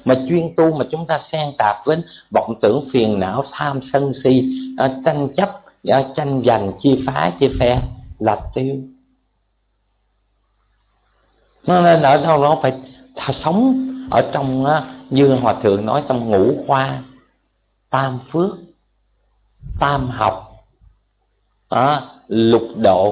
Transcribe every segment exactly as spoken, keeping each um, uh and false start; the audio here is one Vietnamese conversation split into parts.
Mà chuyên tu mà chúng ta xen tạp với vọng tưởng phiền não, tham sân si, tranh chấp, tranh giành, chia phá, chia phe là tiêu. Nên ở đâu nó phải sống ở trong, như Hòa Thượng nói, trong ngũ khoa, tam phước, tam học, đó, lục độ,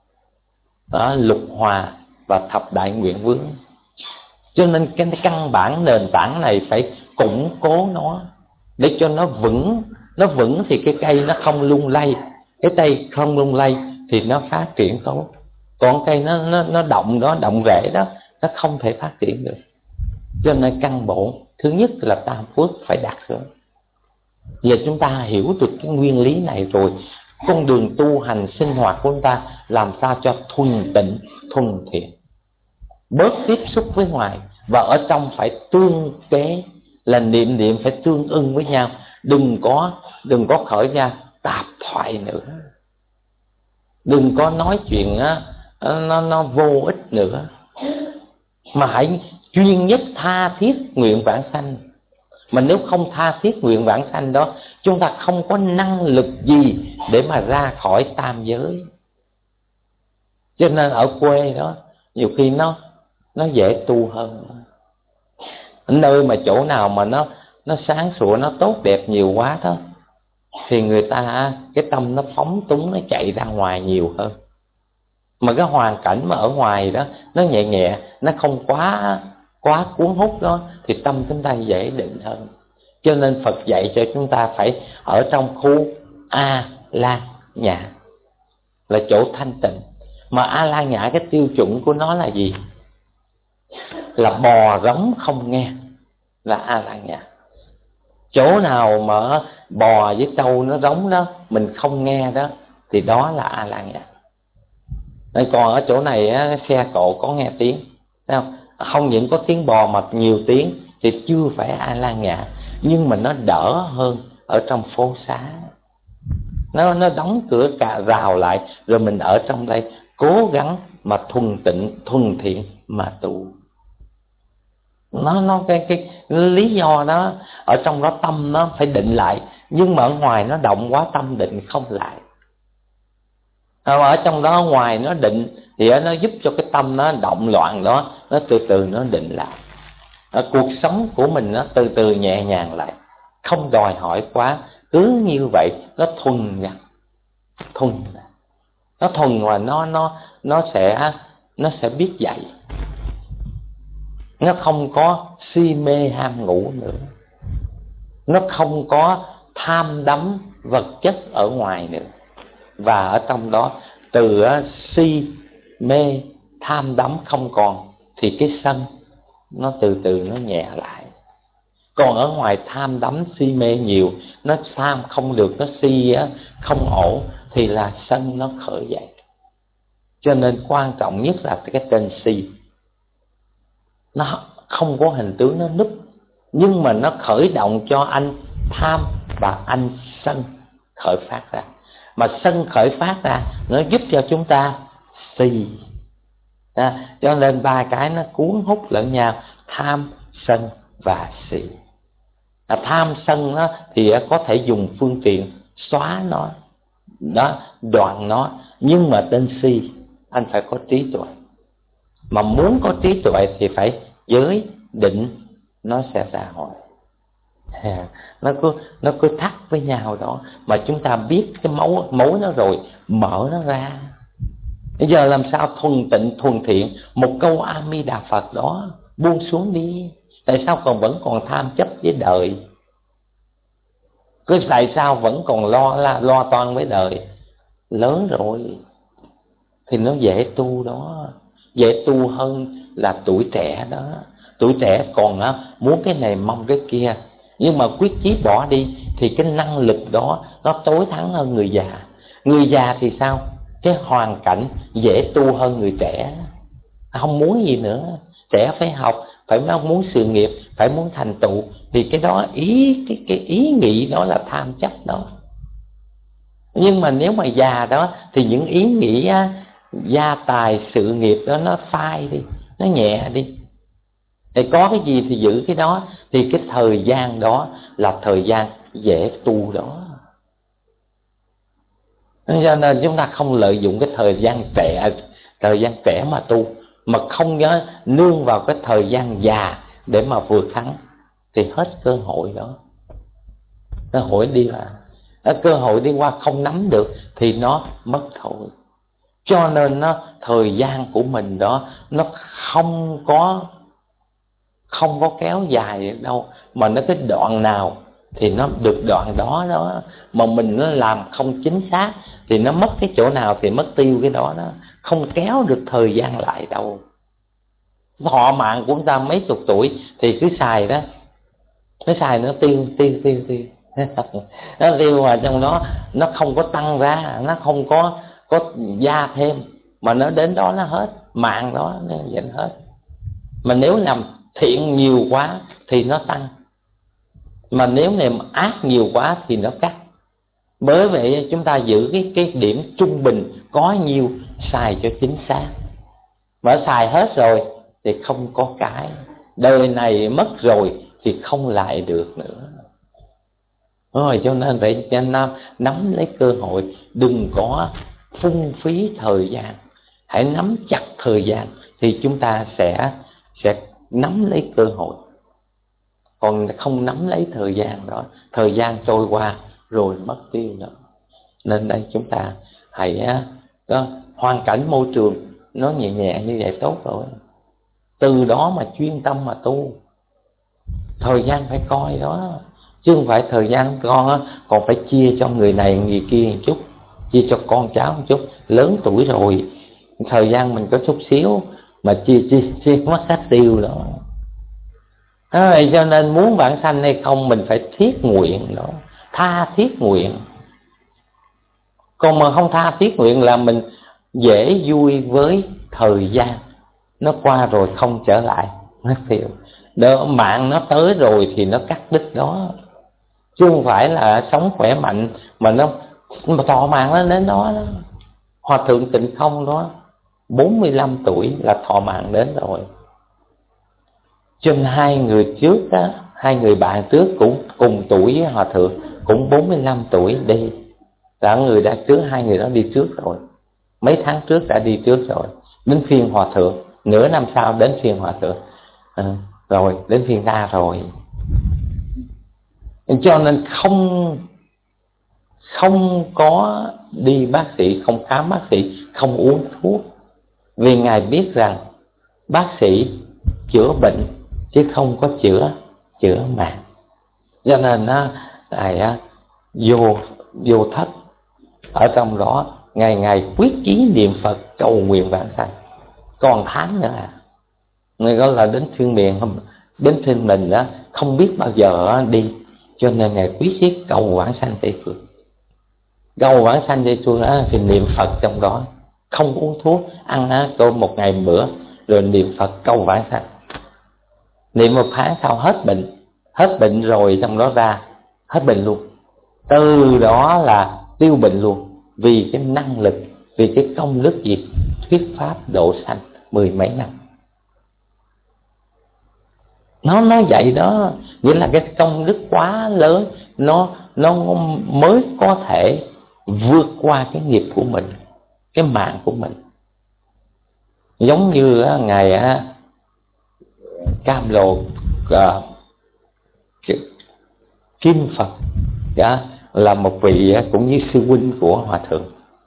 đó, lục hòa và thập đại nguyện vướng. Cho nên cái căn bản nền tảng này phải củng cố nó để cho nó vững. Nó vững thì cái cây nó không lung lay. Cái cây không lung lay thì nó phát triển tốt. Còn cây nó nó nó động đó, động rễ đó, nó không thể phát triển được. Cho nên căn bổn thứ nhất là tam phước phải đạt được. Giờ chúng ta hiểu được cái nguyên lý này rồi, con đường tu hành sinh hoạt của chúng ta làm sao cho thuần tịnh, thuần thiện, bớt tiếp xúc với ngoài, và ở trong phải tương kế, là niệm niệm phải tương ưng với nhau. Đừng có đừng có khởi ra tạp thoại nữa, đừng có nói chuyện á, nó, nó vô ích nữa, mà hãy chuyên nhất tha thiết nguyện vãng sanh. Mà nếu không tha thiết nguyện vãng sanh đó, chúng ta không có năng lực gì để mà ra khỏi tam giới. Cho nên ở quê đó nhiều khi nó nó dễ tu hơn. Nơi mà chỗ nào mà nó nó sáng sủa, nó tốt đẹp nhiều quá đó, thì người ta cái tâm nó phóng túng, nó chạy ra ngoài nhiều hơn. Mà cái hoàn cảnh mà ở ngoài đó nó nhẹ nhẹ, nó không quá quá cuốn hút đó, thì tâm chúng ta dễ định hơn. Cho nên Phật dạy cho chúng ta phải ở trong khu A La Nhã, là chỗ thanh tịnh. Mà A La Nhã cái tiêu chuẩn của nó là gì? Là bò rống không nghe, là A La Nhã. Chỗ nào mà bò với trâu nó rống đó mình không nghe đó, thì đó là A La Nhã. Còn ở chỗ này á, xe cộ có nghe tiếng, thấy không? Không những có tiếng bò mà nhiều tiếng thì chưa phải A La Nhã, nhưng mà nó đỡ hơn ở trong phố xá. Nó nó đóng cửa cả rào lại, rồi mình ở trong đây cố gắng mà thuần tịnh, thuần thiện mà tu. Nó nó cái cái lý do đó, ở trong đó tâm nó phải định lại, nhưng mà ở ngoài nó động quá, tâm định không lại. Ở trong đó ngoài nó định thì nó giúp cho cái tâm nó động loạn đó, nó từ từ nó định lại. Ở cuộc sống của mình nó từ từ nhẹ nhàng lại, không đòi hỏi quá, cứ như vậy nó thuần ra, thuần ra. Nó thuần và nó nó nó sẽ nó sẽ biết dạy. Nó không có si mê ham ngủ nữa, nó không có tham đắm vật chất ở ngoài nữa. Và ở trong đó từ si mê tham đắm không còn, thì cái sân nó từ từ nó nhẹ lại. Còn ở ngoài tham đắm si mê nhiều, nó tham không được, nó si không ổn, thì là sân nó khởi dậy. Cho nên quan trọng nhất là cái tên si. Nó không có hình tướng, nó núp, nhưng mà nó khởi động cho anh tham và anh sân khởi phát ra. Mà sân khởi phát ra nó giúp cho chúng ta si. À, cho nên ba cái nó cuốn hút lẫn nhau, tham, sân và si. À, tham sân nó thì có thể dùng phương tiện xóa nó, đó, đoạn nó. Nhưng mà tên si, anh phải có trí tuệ. Mà muốn có trí tuệ thì phải giới định, nó sẽ ra hồi. À, nó cứ nó cứ thắt với nhau đó, mà chúng ta biết cái mấu mối nó rồi, mở nó ra. Bây giờ làm sao thuần tịnh, thuần thiện? Một câu A Di Đà Phật đó buông xuống đi. Tại sao còn vẫn còn tham chấp với đời? Cứ tại sao vẫn còn lo lo, lo toan với đời? Lớn rồi thì nó dễ tu đó, dễ tu hơn là tuổi trẻ đó. Tuổi trẻ còn á, muốn cái này mong cái kia, nhưng mà quyết chí bỏ đi thì cái năng lực đó nó tối thắng hơn người già. Người già thì sao? Cái hoàn cảnh dễ tu hơn người trẻ, không muốn gì nữa. Trẻ phải học, phải mong muốn sự nghiệp, phải muốn thành tựu, thì cái đó ý cái cái ý nghĩ đó là tham chấp đó. Nhưng mà nếu mà già đó thì những ý nghĩ á, gia tài sự nghiệp đó nó phai đi, nó nhẹ đi. Thì có cái gì thì giữ cái đó. Thì cái thời gian đó là thời gian dễ tu đó. Cho nên chúng ta không lợi dụng cái thời gian trẻ Thời gian trẻ mà tu, mà không nhớ nương vào cái thời gian già để mà vượt thắng, thì hết cơ hội đó. Cơ hội đi qua Cơ hội đi qua không nắm được thì nó mất thôi. Cho nên nó thời gian của mình đó nó không có không có kéo dài đâu, mà nó cái đoạn nào thì nó được đoạn đó đó. Mà mình nó làm không chính xác thì nó mất cái chỗ nào thì mất tiêu cái đó đó. Không kéo được thời gian lại đâu. Thọ mạng của chúng ta mấy chục tuổi thì cứ xài đó, nó xài nó tiêu tiêu tiêu tiêu nó tiêu mà trong đó nó không có tăng ra, nó không có có gia thêm, mà nó đến đó nó hết mạng đó, nó dành hết. Mà nếu làm thiện nhiều quá thì nó tăng, mà nếu làm ác nhiều quá thì nó cắt. Bởi vậy chúng ta giữ cái cái điểm trung bình có nhiêu xài cho chính xác. Mà xài hết rồi thì không có cái, đời này mất rồi thì không lại được nữa. Rồi cho nên phải nắm lấy cơ hội, đừng có phung phí thời gian. Hãy nắm chặt thời gian thì chúng ta sẽ sẽ nắm lấy cơ hội. Còn không nắm lấy thời gian đó, thời gian trôi qua rồi mất tiêu nữa. Nên đây chúng ta hãy đó, hoàn cảnh môi trường nó nhẹ nhẹ như vậy tốt rồi, từ đó mà chuyên tâm mà tu. Thời gian phải coi đó, chứ không phải thời gian con còn phải chia cho người này người kia một chút, chia cho con cháu một chút. Lớn tuổi rồi thời gian mình có chút xíu mà chia chia chia mất hết tiêu đó. À, cho nên muốn vãng sanh hay không mình phải thiết nguyện đó, tha thiết nguyện. Còn mà không tha thiết nguyện là mình dễ vui với thời gian, nó qua rồi không trở lại, mất tiêu. Đó, mạng nó tới rồi thì nó cắt đứt đó, chứ không phải là sống khỏe mạnh mà nó mà thọ mạng nó đến đó, đó. Hòa thượng Tịnh Không đó bốn mươi lăm tuổi là thọ mạng đến rồi. Trên hai người trước đó, hai người bạn trước cũng cùng tuổi với hòa thượng, cũng bốn mươi lăm tuổi đi. Đã người đã trước, hai người đó đi trước rồi, mấy tháng trước đã đi trước rồi. Đến phiên hòa thượng, nửa năm sau đến phiên hòa thượng, à, rồi đến phiên ta rồi. Cho nên không không có đi bác sĩ, không khám bác sĩ, không uống thuốc, vì ngài biết rằng bác sĩ chữa bệnh chứ không có chữa chữa mạng. Cho nên á, ngài á, vô vô thất ở trong đó, ngày ngày quyết chí niệm Phật cầu nguyện vãng sanh. Còn tháng nữa à, người gọi là đến thiên miền không, đến thiên mình đó không biết bao giờ đi. Cho nên ngài quyết chí cầu vãng sanh Tây Phương. Cầu vãng sanh Tây Phương đó thì niệm Phật trong đó, không uống thuốc, ăn á, cơm một ngày một bữa, rồi niệm Phật cầu vãng sanh. Niệm một tháng sau hết bệnh, hết bệnh rồi trong đó ra hết bệnh luôn. Từ đó là tiêu bệnh luôn, vì cái năng lực, vì cái công đức gì thuyết pháp độ sanh mười mấy năm. Nó nói vậy đó, nghĩa là cái công đức quá lớn, nó nó mới có thể vượt qua cái nghiệp của mình, cái mạng của mình. Giống như á, ngày á, Cam Lồ à, Kim Phật đó, là một vị cũng như sư huynh của hòa thượng.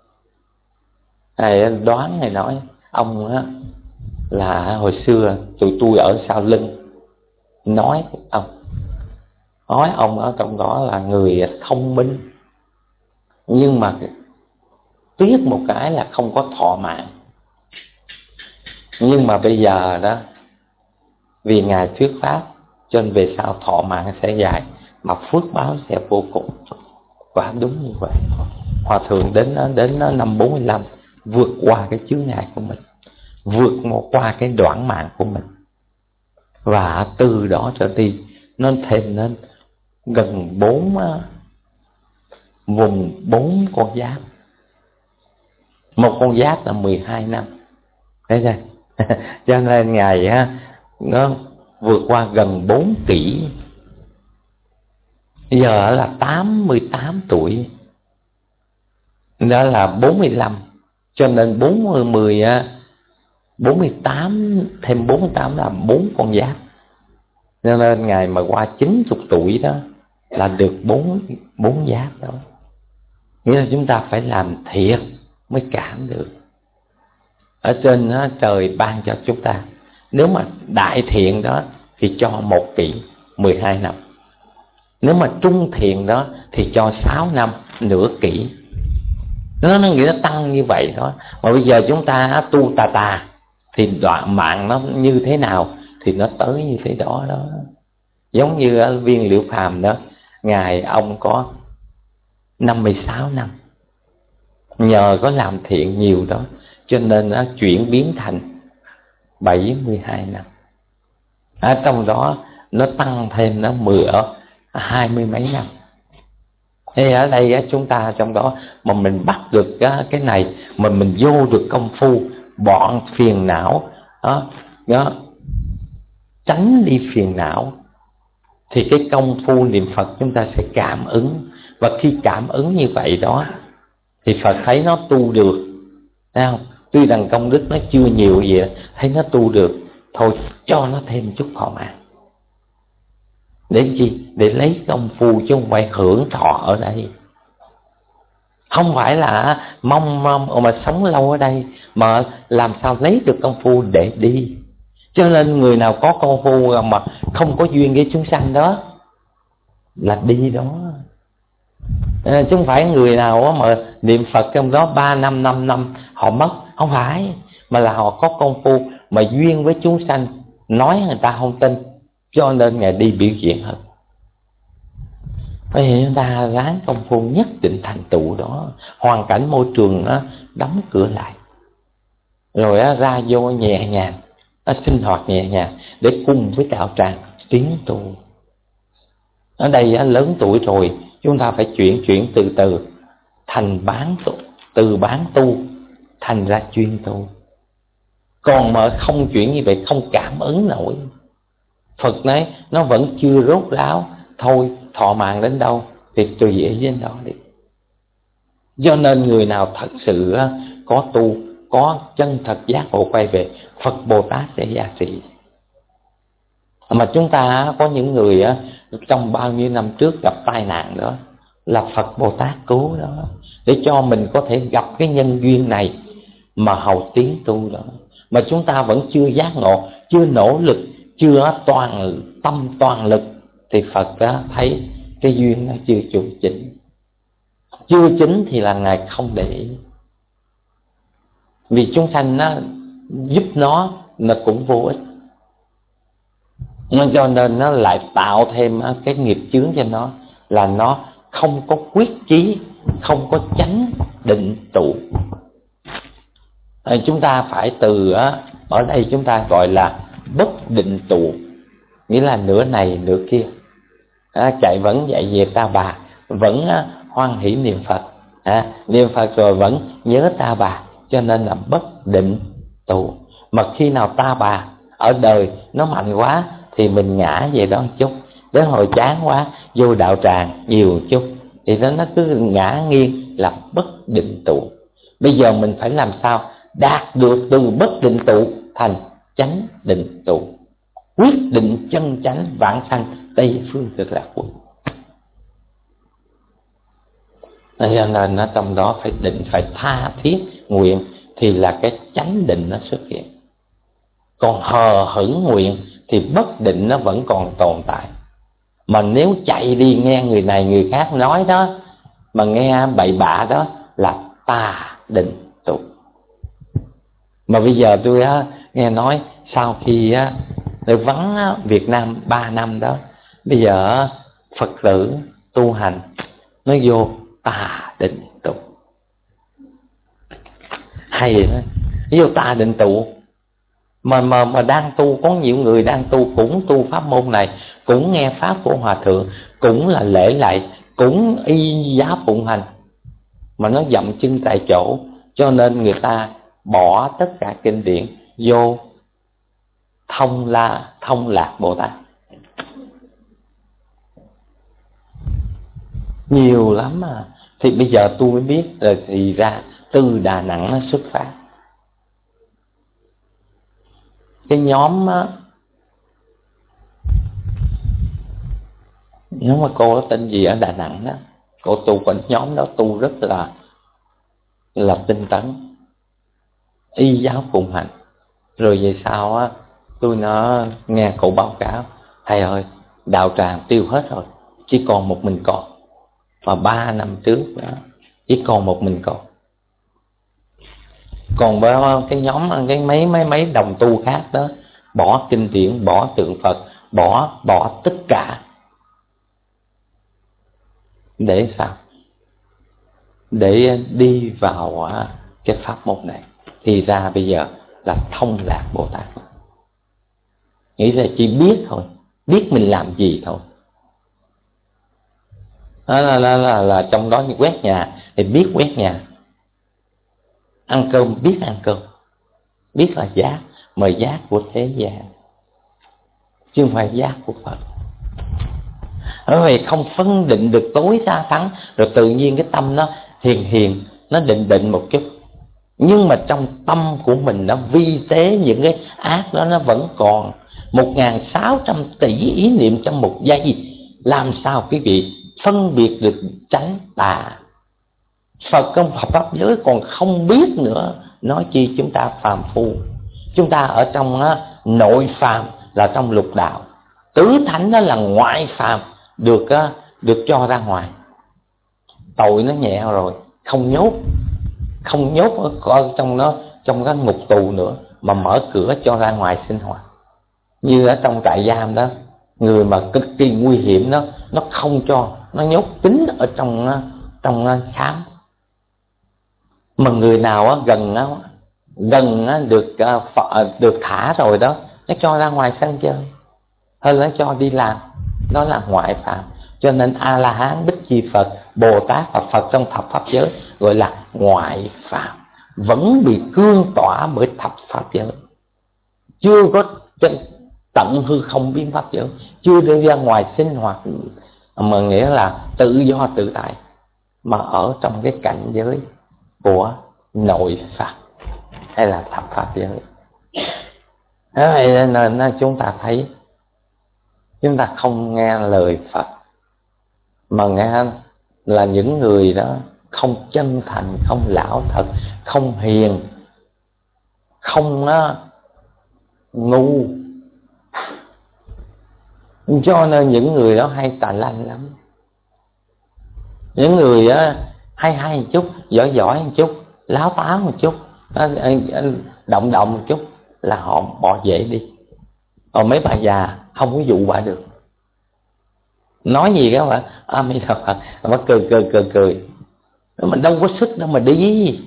Thầy đoán, thầy nói ông á, là hồi xưa tụi tôi ở sau lưng nói ông nói ông ở trong đó là người thông minh, nhưng mà tiếc một cái là không có thọ mạng. Nhưng mà bây giờ đó, vì ngài thuyết pháp cho nên về sau thọ mạng sẽ dài, mà phước báo sẽ vô cùng. Quả đúng như vậy. Hòa thượng đến đến năm bốn mươi lăm vượt qua cái chướng ngại của mình, vượt một qua cái đoạn mạng của mình, và từ đó trở đi nó thêm lên gần bốn vùng bốn con giáp. Một con giáp là mười hai năm. Thấy chưa? Cho nên ngài á, nó vượt qua gần bốn kỷ. Bây giờ là tám mươi tám tuổi, đó là bốn mươi lăm, cho nên bốn mươi, mười, bốn mươi tám thêm bốn mươi tám là bốn con giáp. Cho nên Ngài mà qua chín mươi tuổi đó là được bốn, bốn giáp đó. Nghĩa là chúng ta phải làm thiệt mới cảm được. Ở trên đó, trời ban cho chúng ta, nếu mà đại thiện đó thì cho một kỷ, mười hai năm. Nếu mà trung thiện đó thì cho sáu năm, nửa kỷ. Nó, nó nghĩa nó tăng như vậy đó. Mà bây giờ chúng ta tu tà tà thì đoạn mạng nó như thế nào thì nó tới như thế đó đó. Giống như ở Viên Liễu Phàm đó, Ngài ông có năm mươi sáu năm, nhờ có làm thiện nhiều đó cho nên nó chuyển biến thành bảy mươi hai năm. Ở trong đó nó tăng thêm nó mười ở hai mươi mấy năm. Thế ở đây chúng ta trong đó mà mình bắt được cái này, mà mình vô được công phu bọn phiền não đó, đó, tránh đi phiền não, thì cái công phu niệm Phật chúng ta sẽ cảm ứng. Và khi cảm ứng như vậy đó thì Phật thấy nó tu được, thấy không? Tuy rằng công đức nó chưa nhiều gì, thấy nó tu được, thôi cho nó thêm chút thọ mạng. Để chi? Để lấy công phu chứ không phải hưởng thọ ở đây. Không phải là mong mong mà sống lâu ở đây, mà làm sao lấy được công phu để đi. Cho nên người nào có công phu mà không có duyên với chúng sanh đó là đi đó. À, chứ không phải người nào mà niệm Phật trong đó ba năm, năm năm họ mất. Không phải, mà là họ có công phu mà duyên với chúng sanh, nói người ta không tin, cho nên Ngài đi biểu diễn hơn. Bởi vì chúng ta ráng công phu nhất định thành tựu đó. Hoàn cảnh môi trường nó đóng cửa lại, rồi ra vô nhẹ nhàng, nó sinh hoạt nhẹ nhàng để cùng với đạo tràng tiến tu. Ở đây lớn tuổi rồi, chúng ta phải chuyển chuyển từ từ thành bán tu, từ bán tu thành ra chuyên tu. Còn mà không chuyển như vậy không cảm ứng nổi. Phật nói nó vẫn chưa rốt ráo, thôi thọ mạng đến đâu thì tùy ý đến đó đi. Do nên người nào thật sự có tu, có chân thật giác ngộ quay về, Phật Bồ Tát sẽ gia trị. Mà chúng ta có những người trong bao nhiêu năm trước gặp tai nạn đó, là Phật Bồ Tát cứu đó, để cho mình có thể gặp cái nhân duyên này mà hầu tiến tu đó. Mà chúng ta vẫn chưa giác ngộ, chưa nỗ lực, chưa toàn tâm toàn lực, thì Phật đó thấy cái duyên nó chưa chủ chỉnh. Chưa chính thì là Ngài không để ý. Vì chúng sanh nó giúp nó, nó cũng vô ích, cho nên nó lại tạo thêm cái nghiệp chướng cho nó, là nó không có quyết chí, không có chánh định tụ. Chúng ta phải từ, ở đây chúng ta gọi là bất định tụ, nghĩa là nửa này nửa kia, chạy vẫn dạy về ta bà, vẫn hoan hỷ niệm Phật, à, niệm Phật rồi vẫn nhớ ta bà, cho nên là bất định tụ. Mà khi nào ta bà ở đời nó mạnh quá thì mình ngã về đó một chút, đến hồi chán quá vô đạo tràng nhiều chút, thì nó nó cứ ngã nghiêng, là bất định tụ. Bây giờ mình phải làm sao đạt được từ bất định tụ thành chánh định tụ, quyết định chân chánh vãng sanh Tây phương cực lạc quốc. Cho nên nó trong đó phải định, phải tha thiết nguyện thì là cái chánh định nó xuất hiện. Còn hờ hững nguyện thì bất định nó vẫn còn tồn tại. Mà nếu chạy đi nghe người này người khác nói đó, mà nghe bậy bạ đó, là tà định tụ. Mà bây giờ tôi á, nghe nói sau khi á, tôi vắng á, Việt Nam ba năm đó, bây giờ Phật tử tu hành nó vô tà định tụ. Hay vậy đó, nó vô tà định tụ. Mà, mà, mà đang tu, có nhiều người đang tu cũng tu pháp môn này, cũng nghe pháp của Hòa Thượng, cũng là lễ lại, cũng y giá phụng hành, mà nó dậm chân tại chỗ. Cho nên người ta bỏ tất cả kinh điển vô thông la thông lạc Bồ Tát. Nhiều lắm mà. Thì bây giờ tôi mới biết rồi, thì ra từ Đà Nẵng nó xuất phát. Cái nhóm á, nếu mà cô có tên gì ở Đà Nẵng đó, cô tu quanh nhóm đó tu rất là là tinh tấn, y giáo phụng hành. Rồi về sau á, tôi nó nghe cậu báo cáo, thầy ơi, đạo tràng tiêu hết rồi, chỉ còn một mình con. Mà ba năm trước đó, chỉ còn một mình con. Còn cái nhóm cái mấy mấy mấy đồng tu khác đó, bỏ kinh điển, bỏ tượng Phật, bỏ bỏ tất cả. Để sao? Để đi vào cái pháp môn này. Thì ra bây giờ là thông lạc Bồ Tát. Nghĩ là chỉ biết thôi, biết mình làm gì thôi. Đó là, là, là, là trong đó quét nhà thì biết quét nhà, ăn cơm biết ăn cơm, biết là giác, mà giác của thế gian chứ không phải giác của Phật. Bởi vì không phân định được tối xa thắng, rồi tự nhiên cái tâm nó hiền hiền, nó định định một chút, nhưng mà trong tâm của mình nó vi tế những cái ác đó, nó vẫn còn một nghìn sáu trăm tỷ ý niệm trong một giây. Làm sao quý vị phân biệt được chánh tà? Phật trong pháp giới còn không biết nữa, nói chi chúng ta phàm phu. Chúng ta ở trong uh, nội phàm là trong lục đạo, tứ thánh đó là ngoại phàm, được uh, được cho ra ngoài. Tội nó nhẹ rồi, không nhốt, không nhốt ở trong nó, trong cái ngục tù nữa, mà mở cửa cho ra ngoài sinh hoạt. Như ở trong trại giam đó, người mà cực kỳ nguy hiểm đó, nó không cho, nó nhốt kín ở trong trong khám. Mà người nào gần gần được được thả rồi đó, nó cho ra ngoài sân chơi, hơn nó cho đi làm, đó là ngoại phạm. Cho nên A La Hán, Bích Chi Phật, Bồ Tát và Phật trong thập pháp giới gọi là ngoại phạm, vẫn bị cương tỏa bởi thập pháp giới, chưa có tận hư không biến pháp giới, chưa đưa ra ngoài sinh hoạt, mà nghĩa là tự do tự tại, mà ở trong cái cảnh giới của nội pháp hay là thập pháp giới. Thế vậy nên, nên chúng ta thấy chúng ta không nghe lời Phật, mà nghe là những người đó không chân thành, không lão thật, không hiền, không uh, ngu. Cho nên những người đó hay tà lanh lắm. Những người uh, hay hay một chút, giỏi giỏi một chút, láo táo một chút, động động một chút là họ bỏ dễ đi. Còn mấy bà già không có dụ bà được, nói gì các bạn, a mi đà Phật, mà cười cười cười cười, mình đâu có sức đâu mà đi.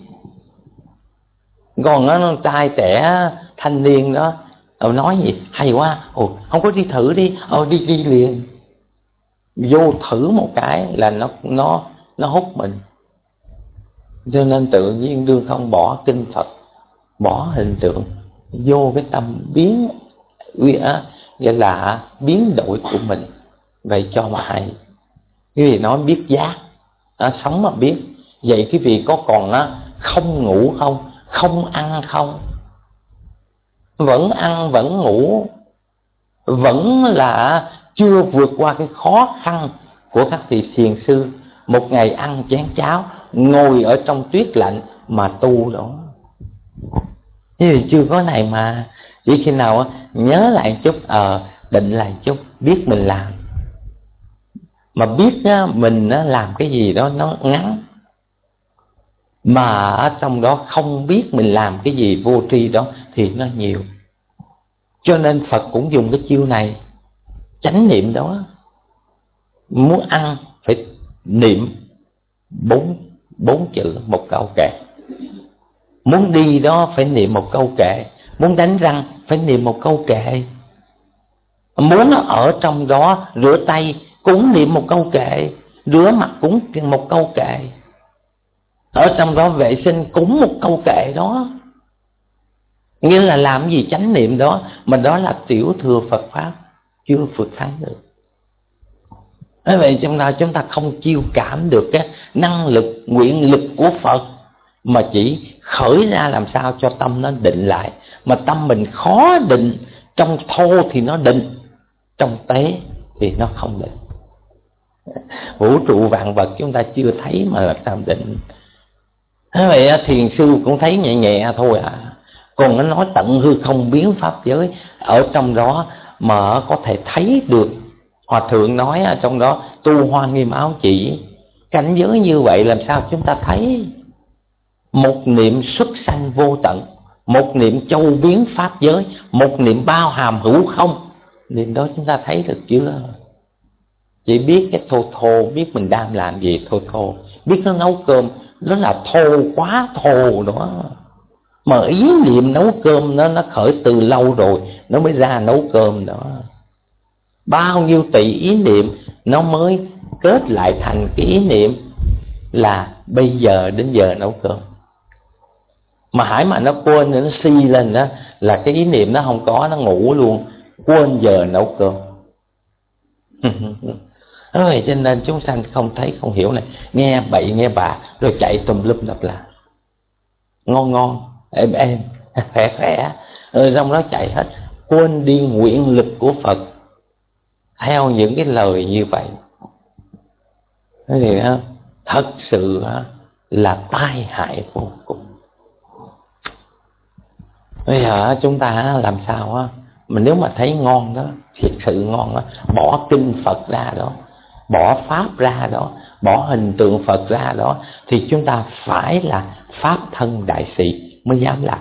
Còn nó trai trẻ thanh niên đó, nói gì hay quá, ồ không có đi thử đi, ờ đi đi liền, vô thử một cái là nó nó nó hút mình. Cho nên tự nhiên đương không bỏ kinh Phật, bỏ hình tượng, vô cái tâm biến gọi là biến đổi của mình, vậy cho mà hay. Cái gì nói biết giác, à, sống mà biết. Vậy cái vị có còn á, không ngủ không, không ăn không, vẫn ăn vẫn ngủ, vẫn là chưa vượt qua cái khó khăn của các vị thiền sư. Một ngày ăn chén cháo, ngồi ở trong tuyết lạnh mà tu đó. Thế thì chưa có này mà, chỉ khi nào nhớ lại một chút, ờ, định lại một chút, biết mình làm. Mà biết á, mình á, làm cái gì đó nó ngắn, mà ở trong đó không biết mình làm cái gì vô tri đó thì nó nhiều. Cho nên Phật cũng dùng cái chiêu này, chánh niệm đó. Muốn ăn phải niệm bốn bốn chữ một câu kệ, muốn đi đó phải niệm một câu kệ, muốn đánh răng phải niệm một câu kệ, muốn ở trong đó rửa tay cũng niệm một câu kệ, rửa mặt cũng một câu kệ, ở trong đó vệ sinh cũng một câu kệ đó. Nghĩa là làm gì chánh niệm đó, mà đó là tiểu thừa Phật Pháp, chưa vượt thắng được. Thế vậy chúng ta, chúng ta không chiêu cảm được cái năng lực, nguyện lực của Phật, mà chỉ khởi ra làm sao cho tâm nó định lại. Mà tâm mình khó định, trong thô thì nó định, trong tế thì nó không định. Vũ trụ vạn vật chúng ta chưa thấy mà làm sao định. Thế vậy thiền sư cũng thấy nhẹ nhẹ thôi à. Còn nó nói tận hư không biến pháp giới, ở trong đó mà có thể thấy được. Hòa thượng nói ở trong đó tu Hoa Nghiêm Áo Chỉ, cảnh giới như vậy làm sao chúng ta thấy. Một niệm xuất sanh vô tận, một niệm châu biến pháp giới, một niệm bao hàm hữu không, niệm đó chúng ta thấy được chưa? Chỉ biết cái thô thô, biết mình đang làm gì thô thô, biết nó nấu cơm nó là thô, quá thô đó. Mà ý niệm nấu cơm nó nó khởi từ lâu rồi, nó mới ra nấu cơm đó. Bao nhiêu tỷ ý niệm nó mới kết lại thành cái ý niệm là bây giờ đến giờ nấu cơm. Mà hãy mà nó quên, nó si lên đó là cái ý niệm nó không có, nó ngủ luôn, quên giờ nấu cơm. Rồi cho nên chúng sanh không thấy không hiểu này, nghe bậy nghe bạ rồi chạy tùm lum đập là ngon ngon êm êm khỏe khỏe, rồi trong đó chạy hết, quên đi nguyện lực của Phật theo những cái lời như vậy. Thế thì thật sự là tai hại vô cùng. Bây giờ chúng ta làm sao á, mà nếu mà thấy ngon đó, thiệt sự ngon đó, bỏ kinh Phật ra đó, bỏ pháp ra đó, bỏ hình tượng Phật ra đó, thì chúng ta phải là pháp thân đại sĩ mới dám làm.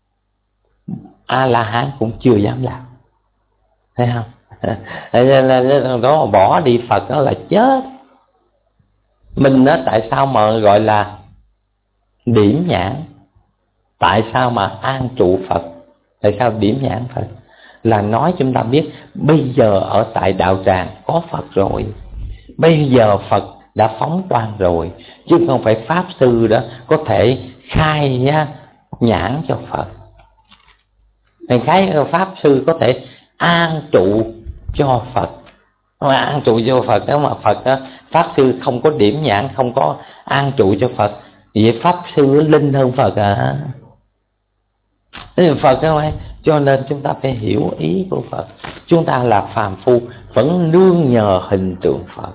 A La Hán cũng chưa dám làm, thấy không? Nên đó bỏ đi Phật đó là chết. Mình đó tại sao mà gọi là điểm nhãn? Tại sao mà an trụ Phật? Tại sao điểm nhãn Phật? Là nói chúng ta biết bây giờ ở tại đạo tràng có Phật rồi, bây giờ Phật đã phóng quang rồi, chứ không phải Pháp Sư đó có thể khai nhãn cho Phật. Cái Pháp Sư có thể an trụ cho Phật, mà an trụ cho Phật đó, mà Phật đó, Pháp Sư không có điểm nhãn, không có an trụ cho Phật, vậy Pháp Sư linh hơn Phật à? Phật đó, cho nên chúng ta phải hiểu ý của Phật. Chúng ta là phàm phu vẫn nương nhờ hình tượng Phật.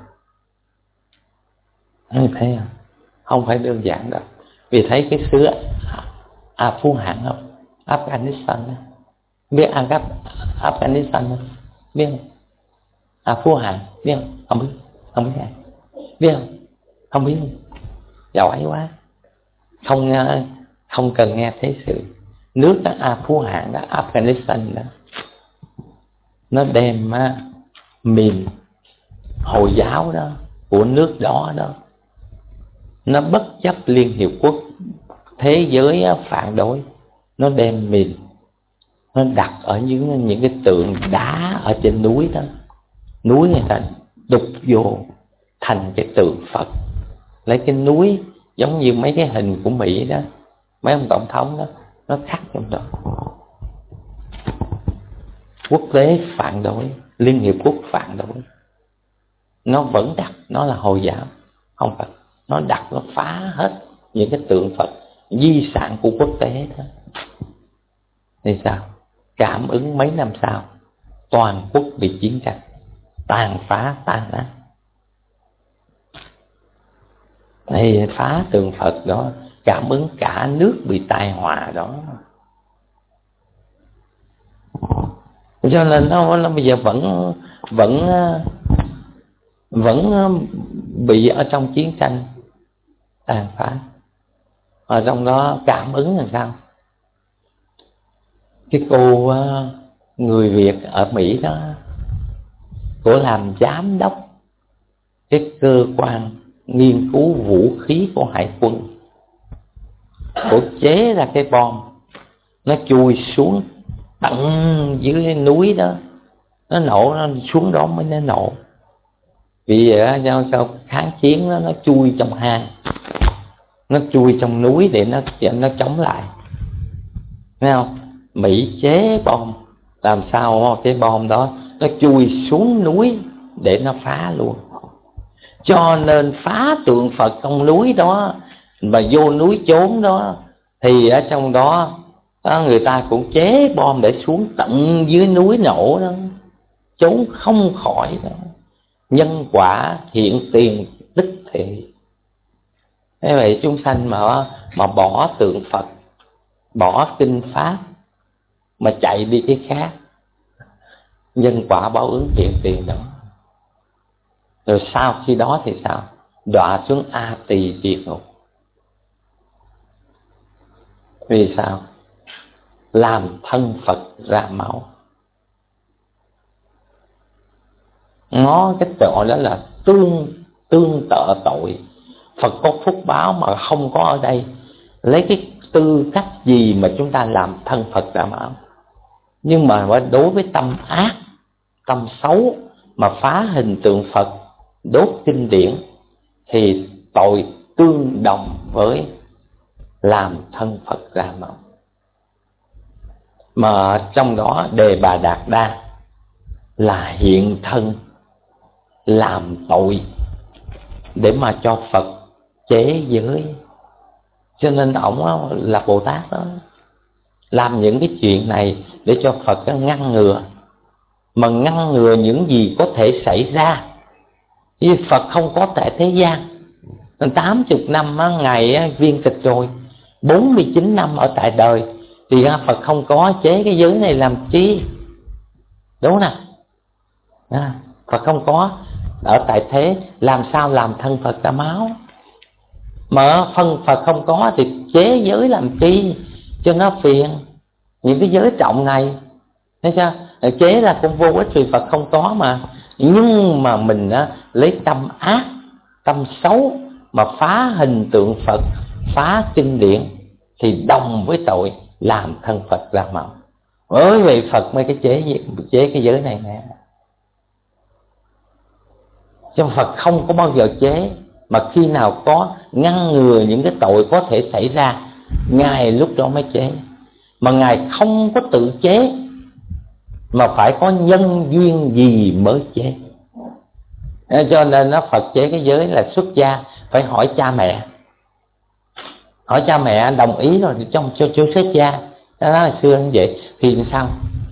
Thấy không? Không phải đơn giản đâu. Vì thấy cái xứ à, Phu Hạng không? Afghanistan đó. Biết Afghan, Afghanistan không? Biết không? À, Phu Hạng, biết không? Không biết. Không biết ai. Biết không? Không biết. Giỏi quá. Không, không cần nghe thế sự. Nước đó, à, Phú Hạng đó, Afghanistan đó, nó đem á, miền Hồi giáo đó, của nước đó đó, nó bất chấp Liên Hiệp Quốc, thế giới á, phản đối, nó đem miền, nó đặt ở những những cái tượng đá ở trên núi đó, núi người ta đục vô thành cái tượng Phật, lấy cái núi giống như mấy cái hình của Mỹ đó, mấy ông tổng thống đó, nó khắc trong đó. Quốc tế phản đối, Liên Hiệp Quốc phản đối, nó vẫn đặt nó là Hồi giáo, không phải, nó đặt nó phá hết những cái tượng Phật di sản của quốc tế đó. Thì sao? Cảm ứng mấy năm sau toàn quốc bị chiến tranh, tàn phá tan nát. Này phá tượng Phật đó, cảm ứng cả nước bị tai họa đó. Cho nên nó, nó bây giờ vẫn vẫn vẫn bị ở trong chiến tranh tàn phá. Ở trong đó cảm ứng làm sao? Cái cô người Việt ở Mỹ đó, cô làm giám đốc cái cơ quan nghiên cứu vũ khí của Hải quân. Cô chế ra cái bom, nó chui xuống tận dưới núi đó, nó nổ, nó xuống đó mới nó nổ. Vì vậy do sao kháng chiến đó, nó chui trong hang, nó chui trong núi để nó nó chống lại, thấy không? Mỹ chế bom, làm sao cái bom đó nó chui xuống núi để nó phá luôn. Cho nên phá tượng Phật trong núi đó, mà vô núi trốn đó, thì ở trong đó, đó người ta cũng chế bom để xuống tận dưới núi nổ đó, trốn không khỏi đó. Nhân quả hiện tiền đích thị. Thế vậy chúng sanh mà mà bỏ tượng Phật, bỏ kinh pháp, mà chạy đi cái khác, nhân quả báo ứng hiện tiền đó. Rồi sau khi đó thì sao? Đọa xuống A Tỳ địa ngục. Vì sao? Làm thân Phật ra máu. Nó cái tội đó là tương tương tự tội. Phật có phúc báo mà không có ở đây, lấy cái tư cách gì mà chúng ta làm thân Phật ra máu? Nhưng mà đối với tâm ác, tâm xấu mà phá hình tượng Phật, đốt kinh điển, thì tội tương đồng với làm thân Phật ra máu. Mà trong đó Đề Bà Đạt Đa là hiện thân làm tội để mà cho Phật chế giới. Cho nên ổng là Bồ Tát đó, làm những cái chuyện này để cho Phật ngăn ngừa. Mà ngăn ngừa những gì có thể xảy ra. Vì Phật không có tại thế gian. Tám chục năm Ngài viên tịch rồi, bốn mươi chín năm ở tại đời, thì Phật không có chế cái giới này làm chi? Đúng không nào? À, Phật không có ở tại thế, làm sao làm thân Phật ra máu? Mà phân Phật không có thì chế giới làm chi cho nó phiền? Những cái giới trọng này, thấy chưa? Chế ra cũng vô ích vì Phật không có mà. Nhưng mà mình á, lấy tâm ác, tâm xấu mà phá hình tượng Phật, phá kinh điển, thì đồng với tội làm thân Phật ra máu. Bởi vì Phật mới cái chế chế cái giới này nè. Chứ Phật không có bao giờ chế. Mà khi nào có ngăn ngừa những cái tội có thể xảy ra, Ngài lúc đó mới chế. Mà Ngài không có tự chế, mà phải có nhân duyên gì mới chế. Cho nên nó Phật chế cái giới là xuất gia, phải hỏi cha mẹ. Hỏi cha mẹ đồng ý rồi thì trong cho chú xuất gia. Đó là xưa như vậy. Thì sao?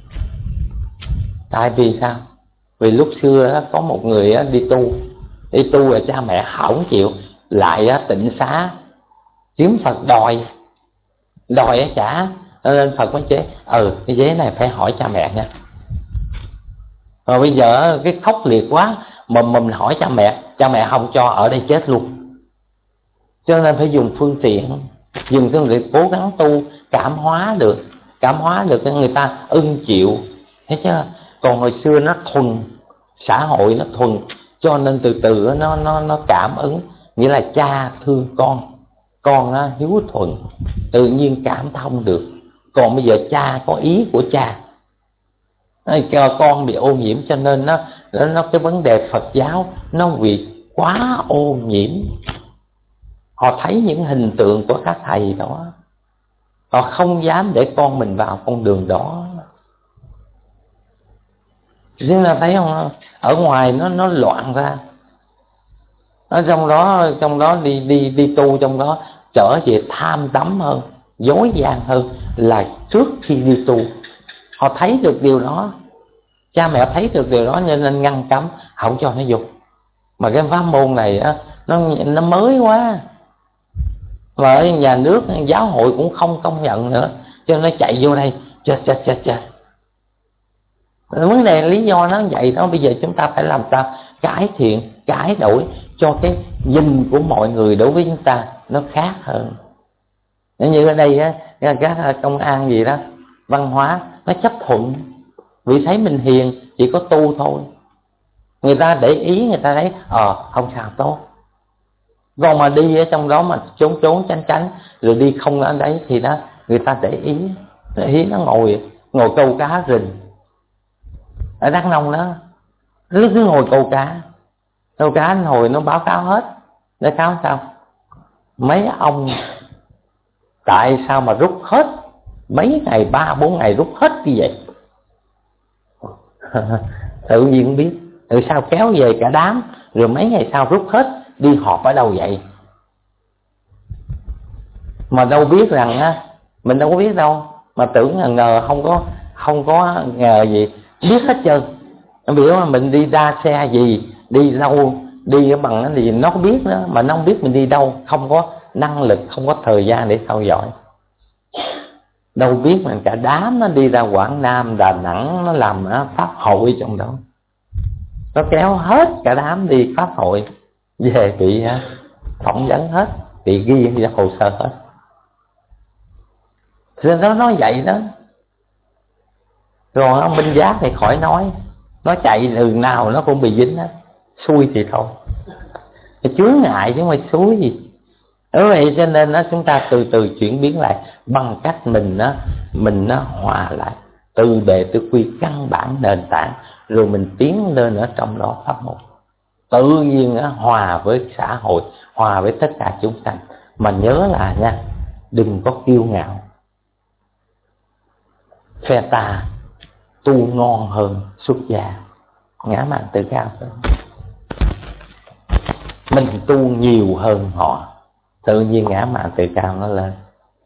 Tại vì sao? Vì lúc xưa đó, có một người đi tu, đi tu rồi cha mẹ không chịu, lại tịnh xá kiếm Phật đòi, đòi trả, nên Phật mới chế. Ừ, cái giới này phải hỏi cha mẹ nha. Rồi bây giờ cái khốc liệt quá, mà mình hỏi cha mẹ, cha mẹ không cho, ở đây chết luôn. Cho nên phải dùng phương tiện, dùng phương tiện cố gắng tu, cảm hóa được, cảm hóa được cho người ta ưng chịu, thấy chưa? Còn hồi xưa nó thuần, xã hội nó thuần, cho nên từ từ nó nó nó cảm ứng, nghĩa là cha thương con, con nó hiếu thuận, tự nhiên cảm thông được. Còn bây giờ cha có ý của cha, con bị ô nhiễm, cho nên nó nó cái vấn đề Phật giáo nó bị quá ô nhiễm. Họ thấy những hình tượng của các thầy đó, họ không dám để con mình vào con đường đó. Nên là thấy không, ở ngoài nó nó loạn ra. Ở trong đó trong đó đi đi đi tu trong đó trở về tham đắm hơn, dối gian hơn là trước khi đi tu. Họ thấy được điều đó, cha mẹ thấy được điều đó nên nên ngăn cấm, không cho nó vô. Mà cái pháp môn này á, nó nó mới quá, và ở nhà nước giáo hội cũng không công nhận nữa, cho nên nó chạy vô đây, chết chết chết chết. Vấn đề lý do nó vậy đó. Bây giờ chúng ta phải làm sao cải thiện, cải đổi cho cái nhìn của mọi người đối với chúng ta nó khác hơn. Như ở đây á, các công an gì đó, văn hóa nó chấp thuận, vì thấy mình hiền, chỉ có tu thôi. Người ta để ý, người ta thấy ờ à, không sao, tốt. Còn mà đi ở trong đó mà trốn trốn tránh tránh rồi đi không ở đấy thì đó người ta để ý, để ý nó ngồi ngồi câu cá rình ở Đắk Nông đó, nó cứ ngồi câu cá, câu cá hồi nó báo cáo hết, để cáo sao mấy ông tại sao mà rút hết mấy ngày, ba bốn ngày rút hết như vậy. Tự nhiên biết, rồi sao kéo về cả đám, rồi mấy ngày sau rút hết, đi họp ở đâu vậy? Mà đâu biết rằng á, mình đâu có biết đâu, mà tưởng là ngờ không có không có ngờ gì, biết hết trơn. Nó biểu mà mình đi ra xe gì, đi đâu, đi ở bằng cái gì nó có biết đó, mà nó không biết mình đi đâu, không có năng lực, không có thời gian để theo dõi. Đâu biết mà cả đám nó đi ra Quảng Nam, Đà Nẵng, nó làm pháp hội trong đó, nó kéo hết cả đám đi pháp hội, về bị phỏng vấn hết, bị ghi ra hồ sơ hết. Nên nó nói vậy đó. Rồi ông Minh Giác thì khỏi nói, nó chạy đường nào nó cũng bị dính hết, xui thì thôi, chướng ngại chứ không phải xui gì. Đúng vậy, cho nên đó, chúng ta từ từ chuyển biến lại bằng cách mình đó, mình nó hòa lại từ bề tư quy căn bản nền tảng, rồi mình tiến lên ở trong đó pháp môn. Tự nhiên đó, hòa với xã hội, hòa với tất cả chúng sanh. Mà nhớ là nha, đừng có kiêu ngạo. Phe ta tu ngon hơn xuất gia, ngã mạn tự cao hơn. Mình tu nhiều hơn họ, tự nhiên ngã mạn tự cao nó lên.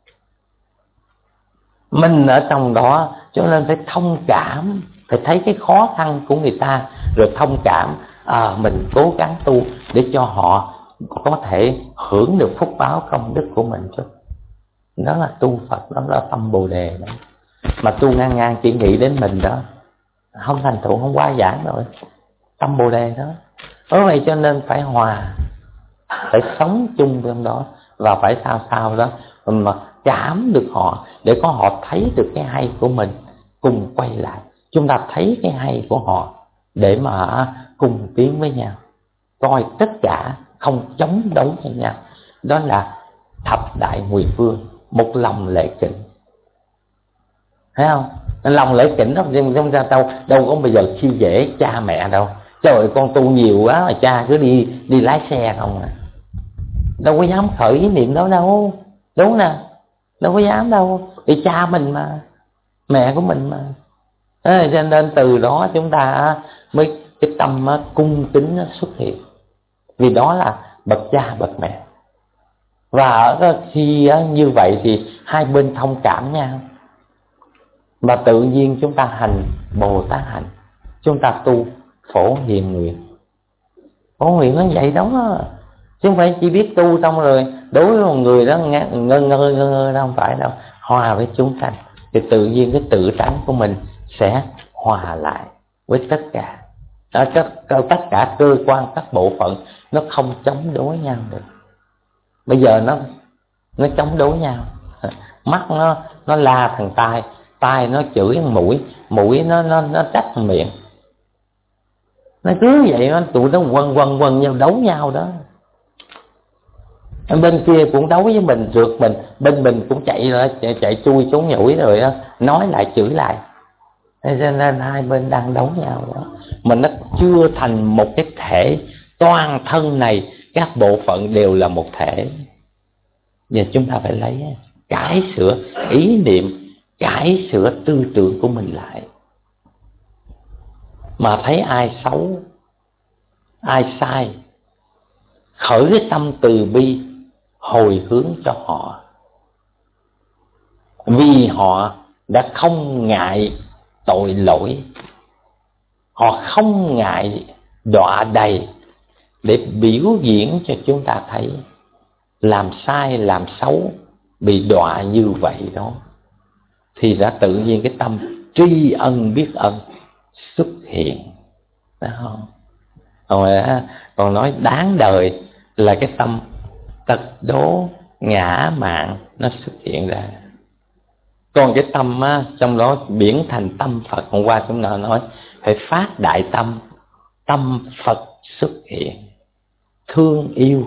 Mình ở trong đó cho nên phải thông cảm, phải thấy cái khó khăn của người ta, rồi thông cảm, à, mình cố gắng tu để cho họ có thể hưởng được phúc báo công đức của mình chứ. Đó là tu Phật, đó là tâm Bồ Đề đó. Mà tu ngang ngang chỉ nghĩ đến mình đó, không thành tựu, không qua giảng rồi. Tâm Bồ Đề đó. Bởi vậy cho nên phải hòa, phải sống chung trong đó, và phải sao sao đó mà cảm được họ, để có họ thấy được cái hay của mình, cùng quay lại. Chúng ta thấy cái hay của họ để mà cùng tiến với nhau, coi tất cả không chống đấu với nhau. Đó là thập đại Nguyệt Vương, một lòng lễ kỉnh. Thấy không? Lòng lễ kỉnh đó, chúng ta đâu, đâu có bây giờ khi dễ cha mẹ đâu. Trời ơi, con tu nhiều quá mà cha cứ đi đi lái xe không à. Đâu có dám khởi ý niệm đó đâu. Đúng nè, đâu có dám đâu. Vì cha mình mà, mẹ của mình mà. Thế cho nên từ đó chúng ta mới cái tâm cung kính nó xuất hiện. Vì đó là bậc cha bậc mẹ. Và khi như vậy thì hai bên thông cảm nhau. Và tự nhiên chúng ta hành Bồ Tát hạnh, chúng ta tu Phổ Hiền Nguyện. Phổ Nguyện nó vậy đó, chứ không phải chỉ biết tu xong rồi đối với một người đó ngơ ngơ ngơ ngơ, không phải đâu. Hòa với chúng sanh thì tự nhiên cái tự tánh của mình sẽ hòa lại với tất cả. Đó, tất cả cơ quan, các bộ phận nó không chống đối nhau được. Bây giờ nó nó chống đối nhau. Mắt nó nó la thằng tai, tai nó chửi thằng mũi, mũi nó nó nó trách thằng miệng. Nó cứ vậy, nó tụi nó quần quần quần nhau, đấu nhau đó. Bên kia cũng đấu với mình, rượt mình, bên mình cũng chạy rồi, chạy, chạy chui xuống nhủi rồi đó, nói lại chửi lại. Cho nên hai bên đang đấu nhau đó, mà nó chưa thành một cái thể. Toàn thân này các bộ phận đều là một thể. Giờ chúng ta phải lấy cải sửa ý niệm, cải sửa tư tưởng của mình lại. Mà thấy ai xấu, ai sai, khởi cái tâm từ bi, hồi hướng cho họ. Vì họ đã không ngại tội lỗi, họ không ngại đọa đầy để biểu diễn cho chúng ta thấy làm sai, làm xấu, bị đọa như vậy đó. Thì đã tự nhiên cái tâm tri ân biết ân xuất hiện. Đó không? Rồi còn nói đáng đời là cái tâm tật đố ngã mạn nó xuất hiện ra. Còn cái tâm á, trong đó biến thành tâm Phật. Hôm qua chúng ta nói phải phát đại tâm, tâm Phật xuất hiện, thương yêu,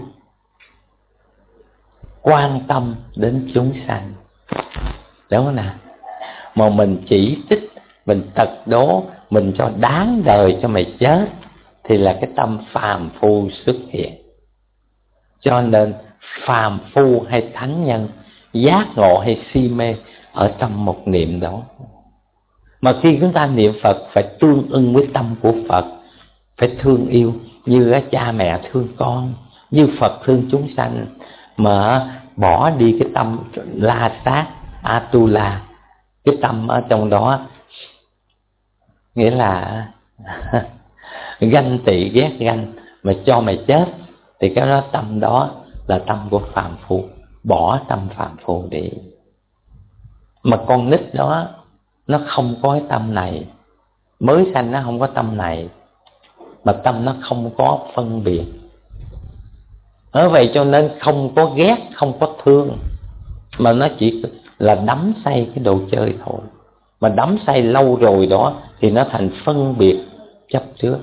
quan tâm đến chúng sanh. Đúng không nào? Mà mình chỉ trích, mình tật đố, mình cho đáng đời cho mày chết, thì là cái tâm phàm phu xuất hiện. Cho nên phàm phu hay thánh nhân, giác ngộ hay si mê ở trong một niệm đó. Mà khi chúng ta niệm Phật phải tương ưng với tâm của Phật, phải thương yêu như cha mẹ thương con, như Phật thương chúng sanh, mà bỏ đi cái tâm la sát atula, cái tâm ở trong đó nghĩa là ganh tị ghét ganh, mà cho mày chết, thì cái đó tâm đó là tâm của phàm phu. Bỏ tâm phàm phu đi. Mà con nít đó nó không có cái tâm này, mới sanh nó không có tâm này, mà tâm nó không có phân biệt. Ở vậy cho nên không có ghét, không có thương, mà nó chỉ là đắm say cái đồ chơi thôi. Mà đắm say lâu rồi đó thì nó thành phân biệt chấp trước.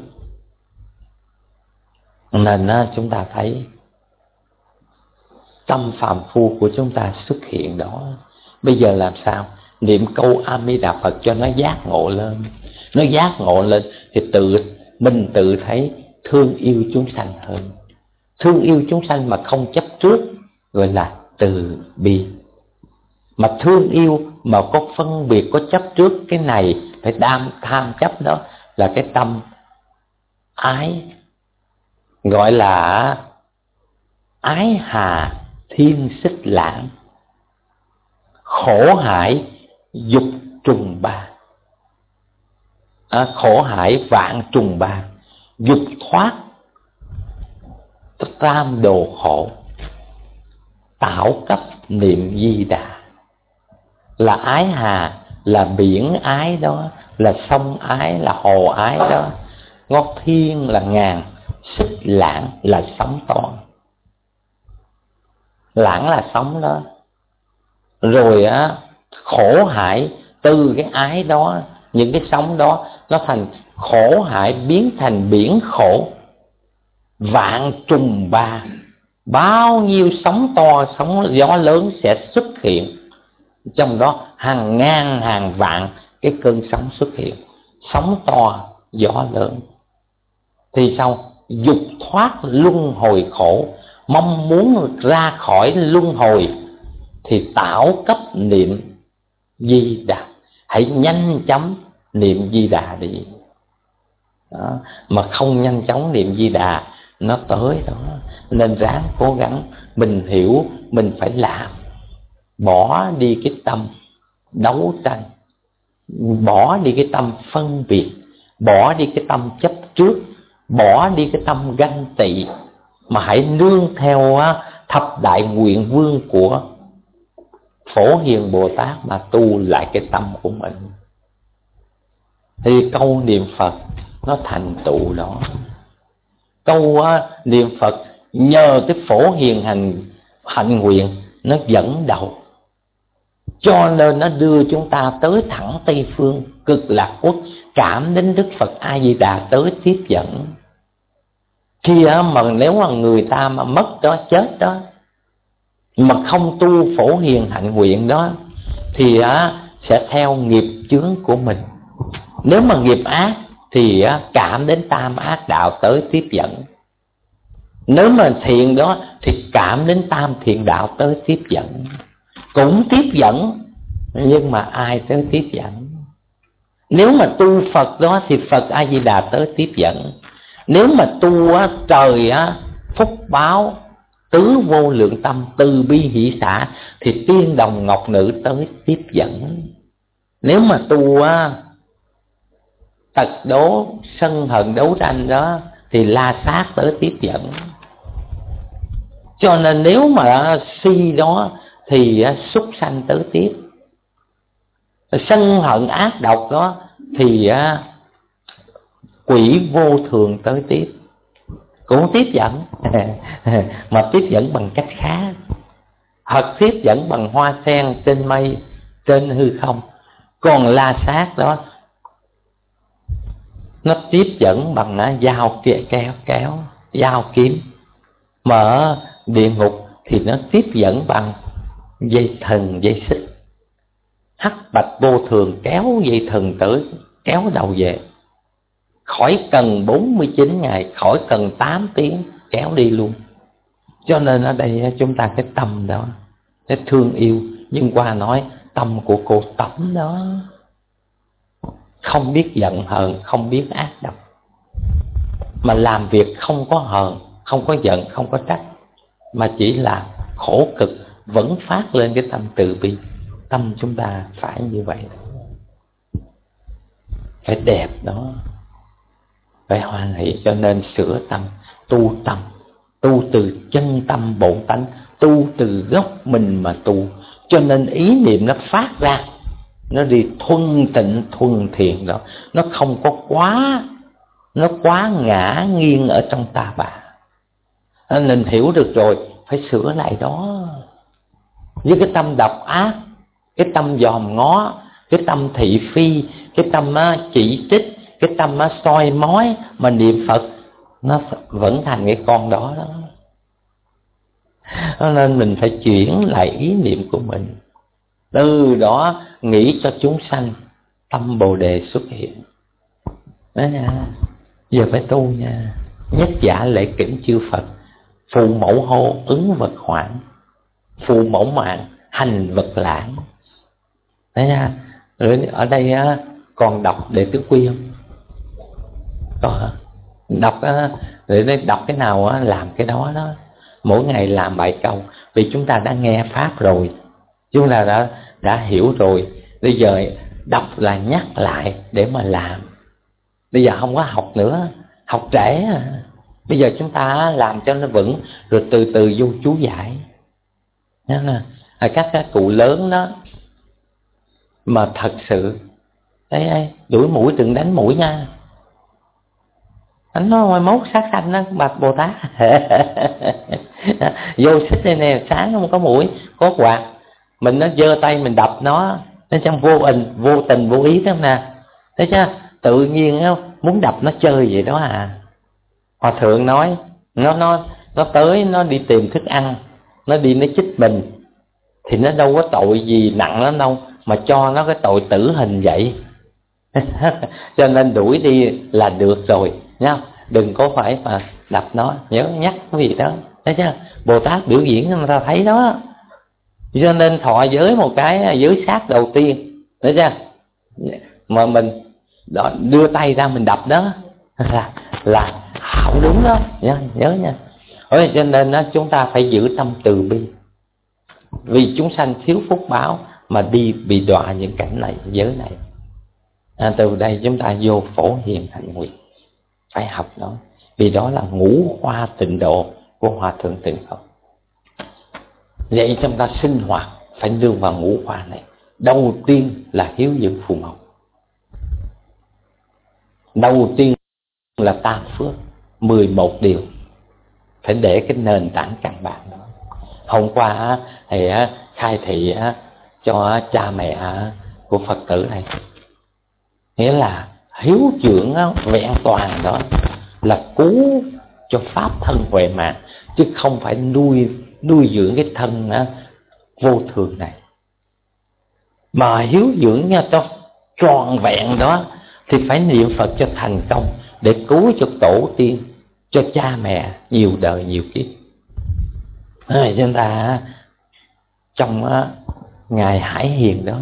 Nên chúng ta thấy tâm phàm phu của chúng ta xuất hiện đó. Bây giờ làm sao? Niệm câu A Di Đà Phật cho nó giác ngộ lên. Nó giác ngộ lên thì tự mình tự thấy thương yêu chúng sanh hơn. Thương yêu chúng sanh mà không chấp trước gọi là từ bi. Mà thương yêu mà có phân biệt, có chấp trước cái này, phải đam tham chấp, đó là cái tâm ái, gọi là ái hà thiên xích lãng, khổ hải dục trùng ba. À, khổ hải vạn trùng ba, dục thoát tam đồ khổ, tạo cấp niệm Di Đà. Là ái hà, là biển ái đó, là sông ái, là hồ ái đó. Ngót thiên là ngàn, xích lãng là sóng to. Lãng là sóng đó. Rồi á, khổ hải từ cái ái đó, những cái sóng đó nó thành khổ hải, biến thành biển khổ. Vạn trùng ba, bao nhiêu sóng to, sóng gió lớn sẽ xuất hiện. Trong đó hàng ngàn hàng vạn cái cơn sóng xuất hiện, sóng to gió lớn. Thì sao? Dục thoát luân hồi khổ, mong muốn ra khỏi luân hồi thì tạo cấp niệm Di Đà. Hãy nhanh chóng niệm Di Đà đi đó. Mà không nhanh chóng niệm Di Đà nó tới đó. Nên ráng cố gắng, mình hiểu mình phải làm. Bỏ đi cái tâm đấu tranh, bỏ đi cái tâm phân biệt, bỏ đi cái tâm chấp trước, bỏ đi cái tâm ganh tị, mà hãy nương theo thập đại nguyện vương của Phổ Hiền Bồ Tát mà tu lại cái tâm của mình. Thì câu niệm Phật nó thành tựu đó. Câu niệm Phật nhờ cái Phổ Hiền hành hạnh nguyện nó dẫn đầu, cho nên nó đưa chúng ta tới thẳng Tây Phương Cực Lạc Quốc, cảm đến Đức Phật A Di Đà tới tiếp dẫn. Khi mà nếu mà người ta mà mất đó, chết đó, mà không tu Phổ Hiền hạnh nguyện đó, thì sẽ theo nghiệp chướng của mình. Nếu mà nghiệp ác thì cảm đến tam ác đạo tới tiếp dẫn. Nếu mà thiện đó thì cảm đến tam thiện đạo tới tiếp dẫn. Cũng tiếp dẫn, nhưng mà ai tới tiếp dẫn? Nếu mà tu Phật đó thì Phật A Di Đà tới tiếp dẫn. Nếu mà tu á, trời á, phúc báo tứ vô lượng tâm, từ bi hỷ xả, thì tiên đồng ngọc nữ tới tiếp dẫn. Nếu mà tu á, tật đố sân hận đấu tranh đó thì la sát tới tiếp dẫn. Cho nên nếu mà si đó thì súc sanh tới tiếp. Sân hận ác độc đó thì quỷ vô thường tới tiếp, cũng tiếp dẫn. Mà tiếp dẫn bằng cách khác. Phật tiếp dẫn bằng hoa sen trên mây, trên hư không. Còn la sát đó nó tiếp dẫn bằng dao kia kéo kéo, dao kiếm. Mà ở địa ngục thì nó tiếp dẫn bằng dây thần, dây xích. Hắc bạch vô thường kéo dây thần tới, kéo đầu về. Khỏi cần bốn mươi chín ngày, khỏi cần tám tiếng, kéo đi luôn. Cho nên ở đây chúng ta cái tâm đó, cái thương yêu. Nhưng qua nói tâm của cô Tấm đó, không biết giận hờn, không biết ác độc, mà làm việc không có hờn, không có giận, không có trách, mà chỉ là khổ cực, vẫn phát lên cái tâm từ bi. Tâm chúng ta phải như vậy, phải đẹp đó, phải hoan hỷ. Cho nên sửa tâm, tu tâm, tu từ chân tâm bổn tánh, tu từ gốc mình mà tu. Cho nên ý niệm nó phát ra, nó đi thuần tịnh thuần thiện đó, nó không có quá, nó quá ngã nghiêng ở trong ta bà. Nên hiểu được rồi, phải sửa lại đó. Với cái tâm độc ác, cái tâm dòm ngó, cái tâm thị phi, cái tâm chỉ trích, cái tâm soi mói, mà niệm Phật nó vẫn thành cái con đó đó. Nên mình phải chuyển lại ý niệm của mình, từ đó nghĩ cho chúng sanh, tâm Bồ Đề xuất hiện đó nha. Giờ phải tu nha. Nhất giả lễ kính chư Phật, phụ mẫu hô ứng vật hoảng, phụ mẫu mạng hành vật lãng. Đấy nha. Rồi ở đây á, còn đọc Đệ Tứ Quy không? Có. Đọc á, để đọc cái nào á, làm cái đó đó. Mỗi ngày làm bài câu. Vì chúng ta đã nghe Pháp rồi, chúng ta đã, đã hiểu rồi. Bây giờ đọc là nhắc lại để mà làm. Bây giờ không có học nữa, học trễ à. Bây giờ chúng ta làm cho nó vững, rồi từ từ vô chú giải. À, các cái cụ lớn đó mà thật sự đấy, đấy, đuổi mũi đừng đánh mũi nha. Anh nói mai mốt sát sanh đó, bạch Bồ Tát. Vô xích đây nè, sáng không có mũi, có quạt, mình nó giơ tay mình đập nó, nó trong vô tình, vô tình vô ý đó nè. Thấy chưa? Tự nhiên nó muốn đập nó chơi vậy đó à. Hòa thượng nói, nó nó nó tới nó đi tìm thức ăn, nó đi nó chích mình, thì nó đâu có tội gì nặng lắm đâu, mà cho nó cái tội tử hình vậy. Cho nên đuổi đi là được rồi nha, đừng có phải mà đập nó. Nhớ nhắc cái gì đó, thấy chưa? Bồ Tát biểu diễn người ta thấy đó. Cho nên thọ giới một cái giới sát đầu tiên, thấy chưa? Mà mình đó, đưa tay ra mình đập đó là là không đúng đó nha, nhớ nha. Bởi cho nên đó, chúng ta phải giữ tâm từ bi, vì chúng sanh thiếu phúc báo mà đi bị đọa những cảnh này, giới này. À, từ đây chúng ta vô Phổ Hiền Hạnh Nguyện phải học đó, vì đó là ngũ hoa tịnh độ của Hòa Thượng Tịnh Không. Vậy chúng ta sinh hoạt phải nương vào ngũ hoa này. Đầu tiên là hiếu giữ phụ mẫu, đầu tiên là tam phước, mười một điều, phải để cái nền tảng căn bản đó. Hôm qua thì khai thị cho cha mẹ của Phật tử này, nghĩa là hiếu dưỡng vẹn toàn đó là cứu cho pháp thân huệ mạng, chứ không phải nuôi nuôi dưỡng cái thân vô thường này. Mà hiếu dưỡng nha cho trọn vẹn đó thì phải niệm Phật cho thành công, để cứu cho tổ tiên, cho cha mẹ nhiều đời nhiều kiếp. À, chúng ta trong uh, ngày Hải Hiền đó,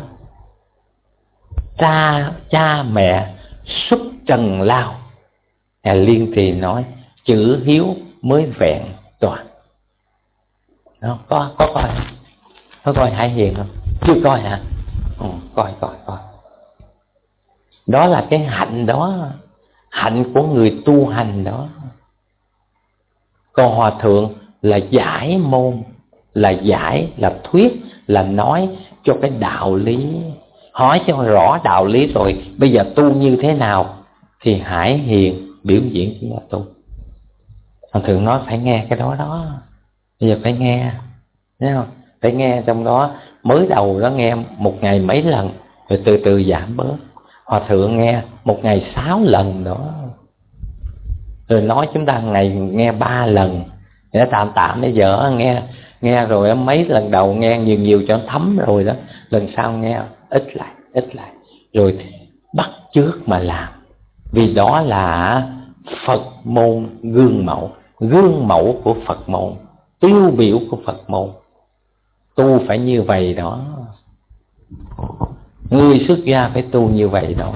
cha cha mẹ xuất trần lao, Ngài Liên Trì nói chữ hiếu mới vẹn toàn. Đó, có có coi có coi Hải Hiền không? Chưa coi hả? Ừ, coi coi coi. Đó là cái hạnh đó, hạnh của người tu hành đó. Còn Hòa Thượng là giải môn, là giải, là thuyết, là nói cho cái đạo lý, hỏi cho rõ đạo lý rồi bây giờ tu như thế nào thì Hải Hiền biểu diễn chúng ta tu. Hòa Thượng nói phải nghe cái đó đó, bây giờ phải nghe, thấy không? Phải nghe, trong đó mới đầu đó nghe một ngày mấy lần, rồi từ từ giảm bớt. Hòa Thượng nghe một ngày sáu lần đó, rồi nói chúng ta ngày nghe ba lần, để tạm tạm bây giờ nghe nghe rồi mấy lần đầu nghe nhiều nhiều cho nó thấm rồi đó, lần sau nghe ít lại ít lại, rồi bắt chước mà làm, vì đó là Phật môn gương mẫu, gương mẫu của Phật môn, tiêu biểu của Phật môn. Tu phải như vậy đó. Người xuất gia phải tu như vậy đó.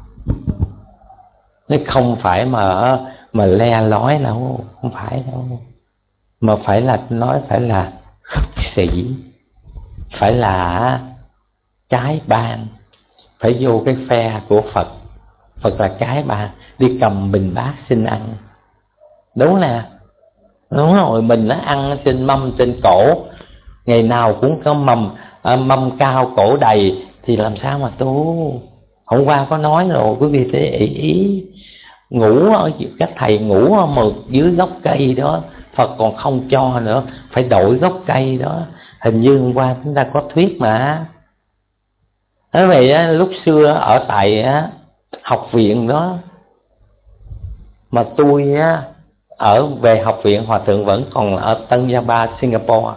Nó không phải mà mà le lói đâu, không phải đâu. Mà phải là nói phải là khất sĩ, phải là cái ban, phải vô cái phe của Phật. Phật là cái ban, đi cầm bình bát xin ăn. Đúng nè, đúng rồi, mình nó ăn trên mâm trên cổ, ngày nào cũng có mâm à, mâm cao cổ đầy thì làm sao mà tu. Hôm qua có nói rồi, quý vị sẽ ý, ý ngủ ở các thầy ngủ ở một dưới gốc cây đó, Phật còn không cho nữa, phải đổi gốc cây đó. Hình như hôm qua chúng ta có thuyết mà. Thế vậy á, lúc xưa ở tại á, học viện đó, mà tôi á, ở về học viện Hòa Thượng vẫn còn ở Tân Java, Singapore.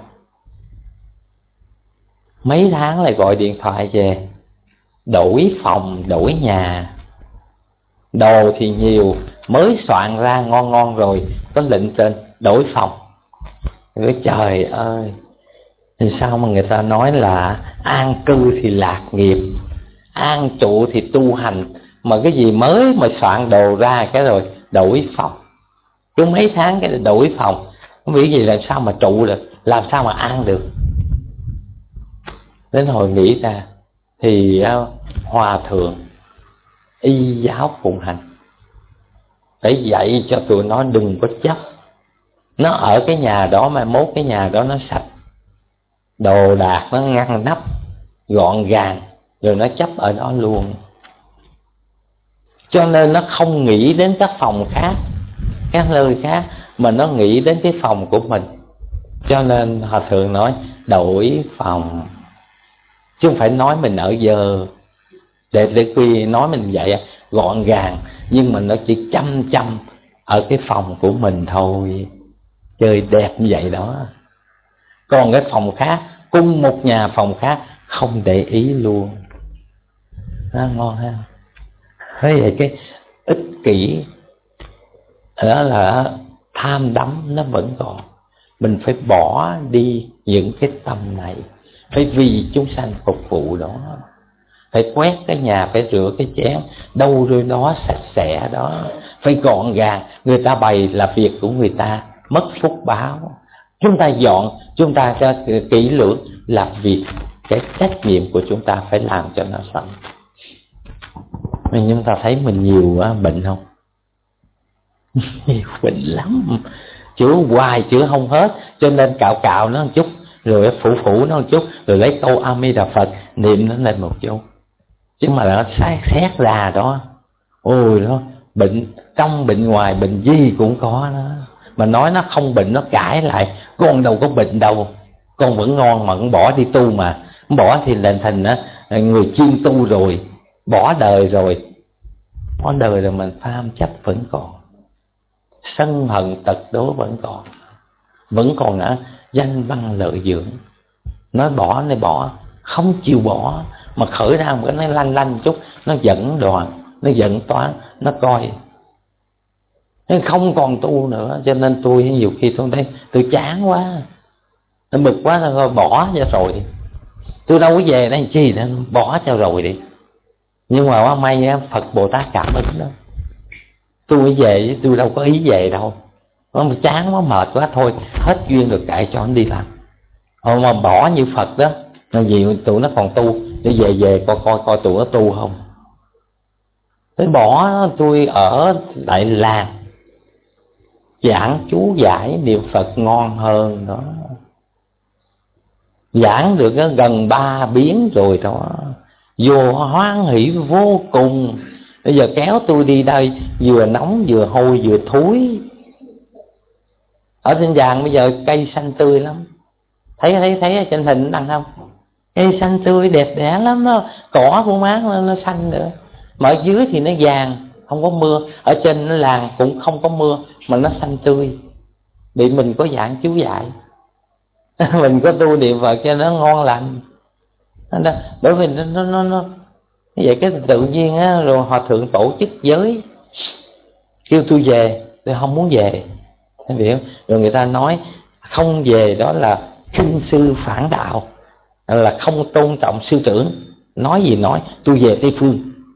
Mấy tháng lại gọi điện thoại về, đổi phòng, đổi nhà. Đồ thì nhiều, mới soạn ra ngon ngon rồi, có lệnh trên đổi phòng. Nói trời ơi, thì sao mà người ta nói là an cư thì lạc nghiệp, an trụ thì tu hành, mà cái gì mới mà soạn đồ ra cái rồi đổi phòng. Cứ mấy tháng cái đổi phòng, không biết gì làm sao mà trụ được, làm sao mà an được. Đến hồi nghĩ ra thì uh, Hòa Thượng y giáo phụng hành phải dạy cho tụi nó đừng có chấp. Nó ở cái nhà đó mà mốt cái nhà đó nó sạch, đồ đạc nó ngăn nắp gọn gàng, rồi nó chấp ở đó luôn. Cho nên nó không nghĩ đến các phòng khác, các nơi khác, mà nó nghĩ đến cái phòng của mình. Cho nên Hòa Thượng nói đổi phòng, chứ không phải nói mình ở giờ. Để để khi nói mình vậy gọn gàng, nhưng mà nó chỉ chăm chăm ở cái phòng của mình thôi, chơi đẹp như vậy đó. Còn cái phòng khác, cùng một nhà phòng khác không để ý luôn. Đó, ngon ha. Thế vậy cái ích kỷ đó là tham đắm nó vẫn còn. Mình phải bỏ đi những cái tâm này, phải vì chúng sanh phục vụ đó. Phải quét cái nhà, phải rửa cái chén, đâu rồi đó sạch sẽ đó, phải gọn gàng. Người ta bày là việc của người ta, mất phúc báo. Chúng ta dọn, chúng ta cho kỹ lưỡng là việc, cái trách nhiệm của chúng ta phải làm cho nó xong. Nhưng chúng ta thấy mình nhiều bệnh không? Nhiều bệnh lắm, chữa hoài chữa không hết. Cho nên cạo cạo nó một chút, rồi phủ phủ nó một chút, rồi lấy câu A Di Đà Phật niệm nó lên một chút. Chứ mà nó xét xét ra đó, ôi đó, bệnh trong bệnh ngoài, bệnh gì cũng có đó. Mà nói nó không bệnh nó cãi lại, con đâu có bệnh đâu, con vẫn ngon mà con bỏ đi tu mà. Bỏ thì lên thành người chuyên tu rồi, bỏ đời rồi. Bỏ đời rồi mình tham chấp vẫn còn, sân hận tật đố vẫn còn, vẫn còn ở danh văn lợi dưỡng. Nói bỏ này bỏ, không chịu bỏ, mà khởi ra một cái nó lanh lanh chút, nó dẫn đoàn, nó dẫn toán, nó coi nên không còn tu nữa. Cho nên tôi nhiều khi tôi thấy tôi chán quá, nó bực quá, nó bỏ cho rồi. Tôi đâu có về đây chi nữa, bỏ cho rồi đi. Nhưng mà may Phật Bồ Tát cảm ứng đó, tôi mới về, tôi đâu có ý về đâu. Nó chán quá, mệt quá, thôi hết duyên được kệ cho nó đi làm. Hồi mà bỏ như Phật đó, làm gì tụi nó còn tu, để về về coi coi coi tụi nó tu không. Tôi bỏ, tôi ở Đại Làng giảng chú giải niệm Phật ngon hơn đó. Giảng được gần ba biến rồi đó, vô hoan hỷ vô cùng. Bây giờ kéo tôi đi đây vừa nóng vừa hôi vừa thúi. Ở trên vàng bây giờ cây xanh tươi lắm, thấy thấy thấy ở trên hình đăng không, cây xanh tươi đẹp đẽ lắm đó, cỏ cũng mát nó, nó xanh nữa. Mà ở dưới thì nó vàng, không có mưa. Ở trên nó làng cũng không có mưa mà nó xanh tươi. Bị mình có giảng chú giải mình có tu niệm Phật cho nó ngon lành. Bởi vì nó nó nó, nó vậy cái tự nhiên á, rồi Hòa Thượng tổ chức giới kêu tôi về, tôi không muốn về, hiểu? Rồi người ta nói không về đó là kinh sư phản đạo. là không tôn trọng sư trưởng. Nói gì nói, tôi về Tây Phương,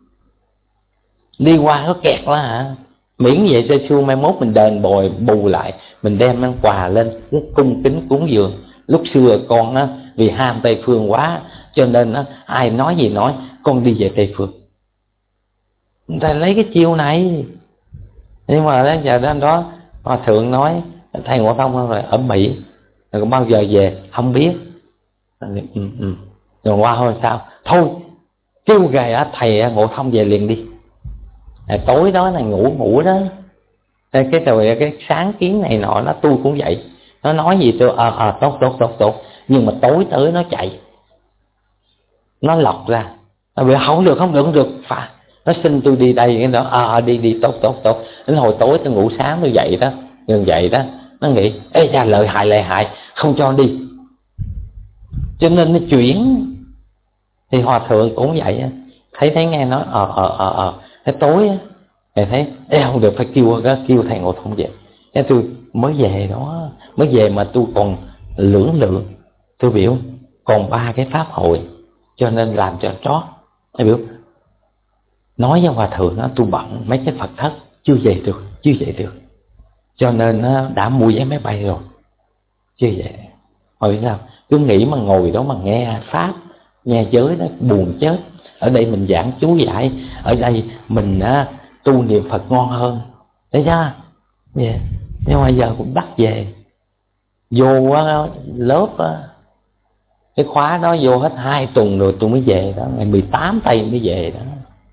đi qua có kẹt quá hả, miễn về Tây Phương, mai mốt mình đền bồi bù lại, mình đem món quà lên rất cung kính cúng dường. Lúc xưa con á, vì ham Tây Phương quá cho nên á, ai nói gì nói, con đi về Tây Phương. Người ta lấy cái chiêu này. Nhưng mà đó, giờ đến đó Hòa thượng nói thầy Ngộ Thông rồi ở Mỹ rồi còn bao giờ về không biết. Ừ, ừ. Rồi qua thôi sao, thôi kêu gầy á thầy Ngộ Thông về liền đi. À, tối đó là ngủ ngủ đó cái rồi cái sáng kiến này nọ nó tôi cũng vậy, nó nói gì tôi ờ à, à, tốt tốt tốt tốt nhưng mà tối tới nó chạy, nó lọc ra, nó bị không được không được không được phải, nó xin tôi đi đây cái đó à, à đi đi tốt tốt tốt. Đến hồi tối tôi ngủ sáng tôi dậy đó, gần dậy đó nó nghĩ ê ra lợi hại lợi hại không cho đi, cho nên nó chuyển. Thì Hòa thượng cũng vậy, thấy thấy nghe nói ờ ờ ờ ờ cái tối á thầy thấy ê không được phải kêu kêu thầy Ngộ Thông về. Cái tôi mới về đó, mới về mà tôi còn lưỡng lự, tôi biểu còn ba cái pháp hội cho nên làm cho trót. Tôi biểu nói với Hòa thượng đó, tôi bận mấy cái Phật thất chưa về được, chưa về được, cho nên đã mua vé máy bay rồi chưa về. Hồi sao cứ nghĩ mà ngồi đó mà nghe pháp nghe giới đó buồn chết. Ở đây mình giảng chú giải, ở đây mình á, tu niệm Phật ngon hơn, thấy chưa? Yeah. Nhưng mà giờ cũng bắt về, vô á, lớp á, cái khóa đó vô hết hai tuần rồi tôi mới về đó, ngày mười tám tây mới về đó.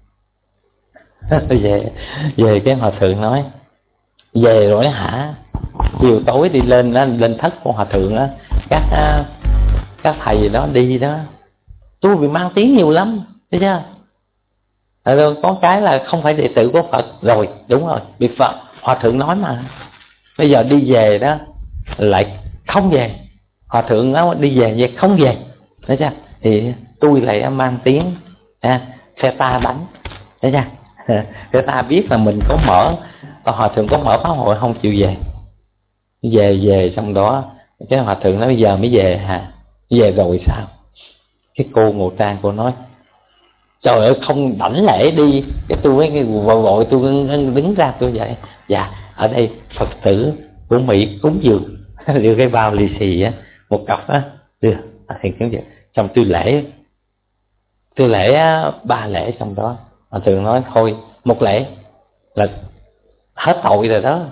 về về cái Hòa thượng nói về rồi hả? Chiều tối đi lên đó, lên thất của Hòa thượng đó, các các thầy đó đi đó, tôi bị mang tiếng nhiều lắm, thấy chưa? Rồi có cái là không phải đệ tử của Phật rồi, đúng rồi, bị Phật Hòa thượng nói mà. Bây giờ đi về đó lại không về, Hòa thượng nói đi về vậy không về, thấy chưa? Thì tôi lại mang tiếng à, xe ta đánh, thấy chưa? Người ta biết là mình có mở, Hòa thượng có mở pháp hội không chịu về. Về về xong đó cái Hòa thượng nói bây giờ mới về hả? Về rồi sao? Cái cô Ngộ Trang cô nói trời ơi không đảnh lễ đi. Cái tôi mới vội vội tôi đứng ra tôi vậy, dạ ở đây Phật tử của Mỹ cúng dường đưa cái bao lì xì á, một cặp á đưa thì kiểu vậy. Xong tôi lễ tôi lễ ba lễ xong đó Hòa thượng nói thôi một lễ là hết tội rồi đó.